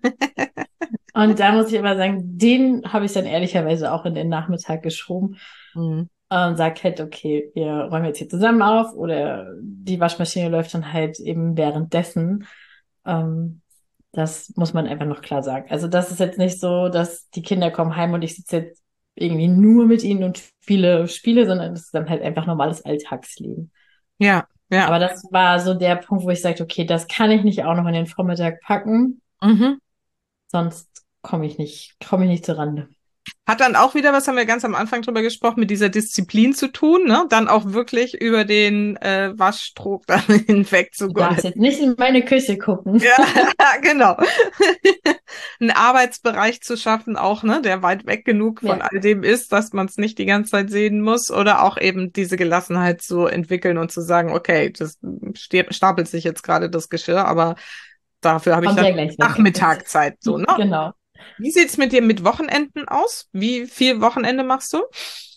B: Und da muss ich aber sagen, den habe ich dann ehrlicherweise auch in den Nachmittag geschoben
A: Mhm.
B: und sage halt, okay, wir räumen jetzt hier zusammen auf oder die Waschmaschine läuft dann halt eben währenddessen. Ähm, Das muss man einfach noch klar sagen. Also das ist jetzt nicht so, dass die Kinder kommen heim und ich sitze jetzt irgendwie nur mit ihnen und spiele Spiele, sondern es ist dann halt einfach normales Alltagsleben.
A: Ja, ja.
B: Aber das war so der Punkt, wo ich sagte, okay, das kann ich nicht auch noch in den Vormittag packen,
A: Mhm.
B: sonst komme ich nicht, komme ich nicht zur Rande.
A: Hat dann auch wieder, was haben wir ganz am Anfang drüber gesprochen, mit dieser Disziplin zu tun, ne? Dann auch wirklich über den äh, Waschtrog dann hinweg zu
B: Du darfst jetzt nicht in meine Küche gucken.
A: Ja, genau. Einen Arbeitsbereich zu schaffen, auch, ne, der weit weg genug von
B: Ja,
A: all dem ist, dass man es nicht die ganze Zeit sehen muss, oder auch eben diese Gelassenheit zu entwickeln und zu sagen, okay, das ste- stapelt sich jetzt gerade das Geschirr, aber dafür habe ich
B: kommt
A: dann
B: ja gleich weg.
A: Nachmittag Zeit, so, ne?
B: Genau.
A: Wie sieht's mit dir mit Wochenenden aus? Wie viel Wochenende machst du?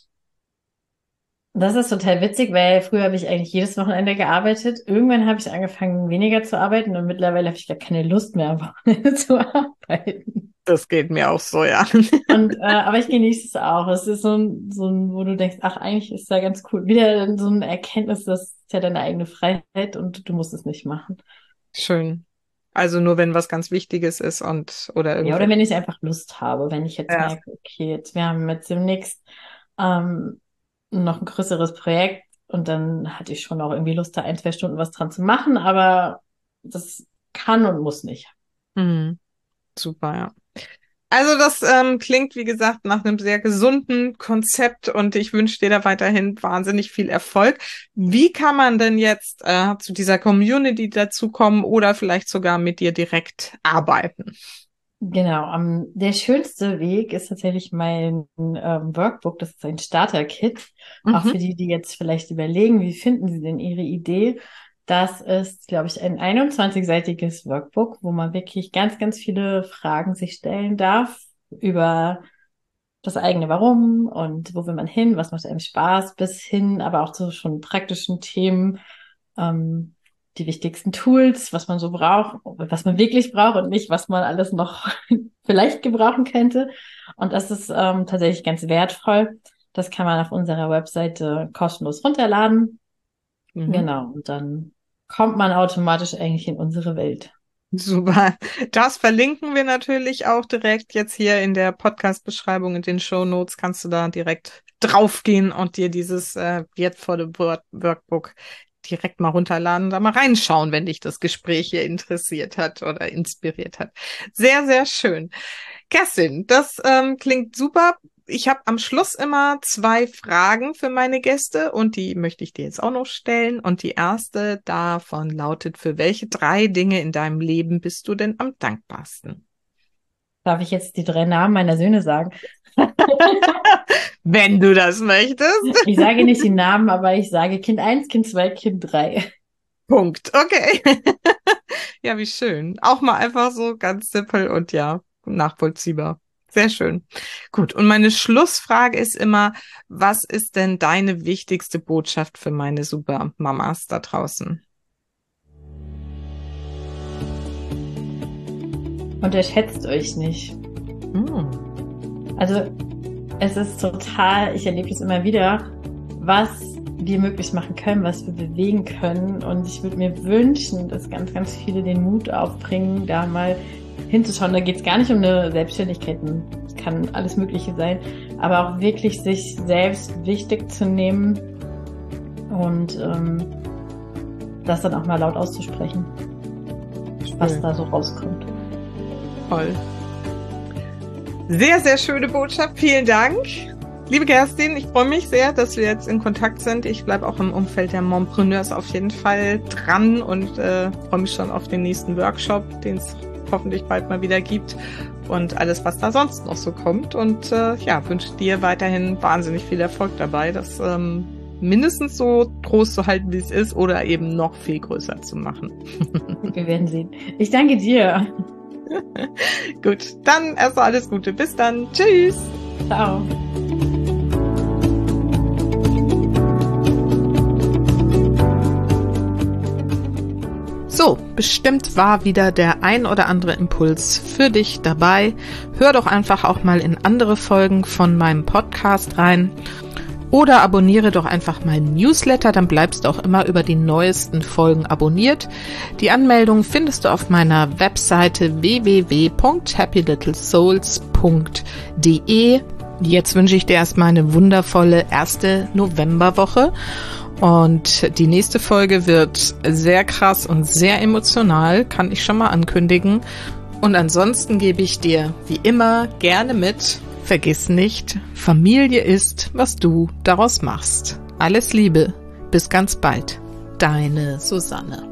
B: Das ist total witzig, weil früher habe ich eigentlich jedes Wochenende gearbeitet. Irgendwann habe ich angefangen, weniger zu arbeiten und mittlerweile habe ich gar keine Lust mehr, am Wochenende zu arbeiten.
A: Das geht mir auch so, ja.
B: Und, äh, aber ich genieße es auch. Es ist so ein, so ein, wo du denkst, ach, eigentlich ist da ganz cool. Wieder so eine Erkenntnis, das ist ja deine eigene Freiheit und du musst es nicht machen.
A: Schön. Also nur wenn was ganz Wichtiges ist und oder
B: Ja,
A: irgendwo.
B: oder wenn ich einfach Lust habe, wenn ich jetzt
A: Ja.
B: merke, okay, jetzt wir haben jetzt demnächst ähm, noch ein größeres Projekt und dann hatte ich schon auch irgendwie Lust, da ein, zwei Stunden was dran zu machen, aber das kann und muss nicht.
A: Mhm. Super, ja. Also das ähm, klingt, wie gesagt, nach einem sehr gesunden Konzept und ich wünsche dir da weiterhin wahnsinnig viel Erfolg. Wie kann man denn jetzt äh, zu dieser Community dazukommen oder vielleicht sogar mit dir direkt arbeiten?
B: Genau, ähm, der schönste Weg ist tatsächlich mein ähm, Workbook. Das ist ein Starter-Kit. Auch für
A: Mhm.
B: die, die jetzt vielleicht überlegen, wie finden sie denn ihre Idee? Das ist, glaube ich, ein einundzwanzig-seitiges Workbook, wo man wirklich ganz, ganz viele Fragen sich stellen darf über das eigene Warum und wo will man hin, was macht einem Spaß, bis hin, aber auch zu schon praktischen Themen, ähm, die wichtigsten Tools, was man so braucht, was man wirklich braucht und nicht, was man alles noch vielleicht gebrauchen könnte. Und das ist ähm, tatsächlich ganz wertvoll. Das kann man auf unserer Webseite kostenlos runterladen.
A: Mhm.
B: Genau, und dann kommt man automatisch eigentlich in unsere Welt.
A: Super. Das verlinken wir natürlich auch direkt jetzt hier in der Podcast-Beschreibung, in den Shownotes kannst du da direkt draufgehen und dir dieses äh, wertvolle Word Workbook direkt mal runterladen, da mal reinschauen, wenn dich das Gespräch hier interessiert hat oder inspiriert hat. Sehr, sehr schön. Kerstin, das ähm, klingt super. Ich habe am Schluss immer zwei Fragen für meine Gäste und die möchte ich dir jetzt auch noch stellen. Und die erste davon lautet, für welche drei Dinge in deinem Leben bist du denn am dankbarsten?
B: Darf ich jetzt die drei Namen meiner Söhne sagen?
A: Wenn du das möchtest.
B: Ich sage nicht die Namen, aber ich sage Kind eins, Kind zwei, Kind drei.
A: Punkt. Okay. Ja, wie schön. Auch mal einfach so ganz simpel und ja, nachvollziehbar. Sehr schön. Gut. Und meine Schlussfrage ist immer, was ist denn deine wichtigste Botschaft für meine Supermamas da draußen?
B: Unterschätzt euch nicht.
A: Hm.
B: Also es ist total, ich erlebe es immer wieder, was wir möglich machen können, was wir bewegen können. Und ich würde mir wünschen, dass ganz, ganz viele den Mut aufbringen, da mal hinzuschauen. Da geht es gar nicht um eine Selbstständigkeit, es kann alles Mögliche sein, aber auch wirklich sich selbst wichtig zu nehmen und ähm, das dann auch mal laut auszusprechen,
A: Schön.
B: Was da so rauskommt.
A: Toll. Sehr, sehr schöne Botschaft. Vielen Dank. Liebe Kerstin, ich freue mich sehr, dass wir jetzt in Kontakt sind. Ich bleibe auch im Umfeld der Mompreneurs auf jeden Fall dran und äh, freue mich schon auf den nächsten Workshop, den es hoffentlich bald mal wieder gibt und alles, was da sonst noch so kommt. Und äh, ja, wünsche dir weiterhin wahnsinnig viel Erfolg dabei, das ähm, mindestens so groß zu halten, wie es ist, oder eben noch viel größer zu machen.
B: Wir werden sehen. Ich danke dir.
A: Gut, dann erstmal alles Gute. Bis dann. Tschüss.
B: Ciao.
A: So, bestimmt war wieder der ein oder andere Impuls für dich dabei. Hör doch einfach auch mal in andere Folgen von meinem Podcast rein. Oder abonniere doch einfach meinen Newsletter, dann bleibst du auch immer über die neuesten Folgen abonniert. Die Anmeldung findest du auf meiner Webseite w w w punkt happy little souls punkt d e. Jetzt wünsche ich dir erstmal eine wundervolle erste Novemberwoche. Und die nächste Folge wird sehr krass und sehr emotional, kann ich schon mal ankündigen. Und ansonsten gebe ich dir wie immer gerne mit: Vergiss nicht, Familie ist, was du daraus machst. Alles Liebe, bis ganz bald. Deine Susanne.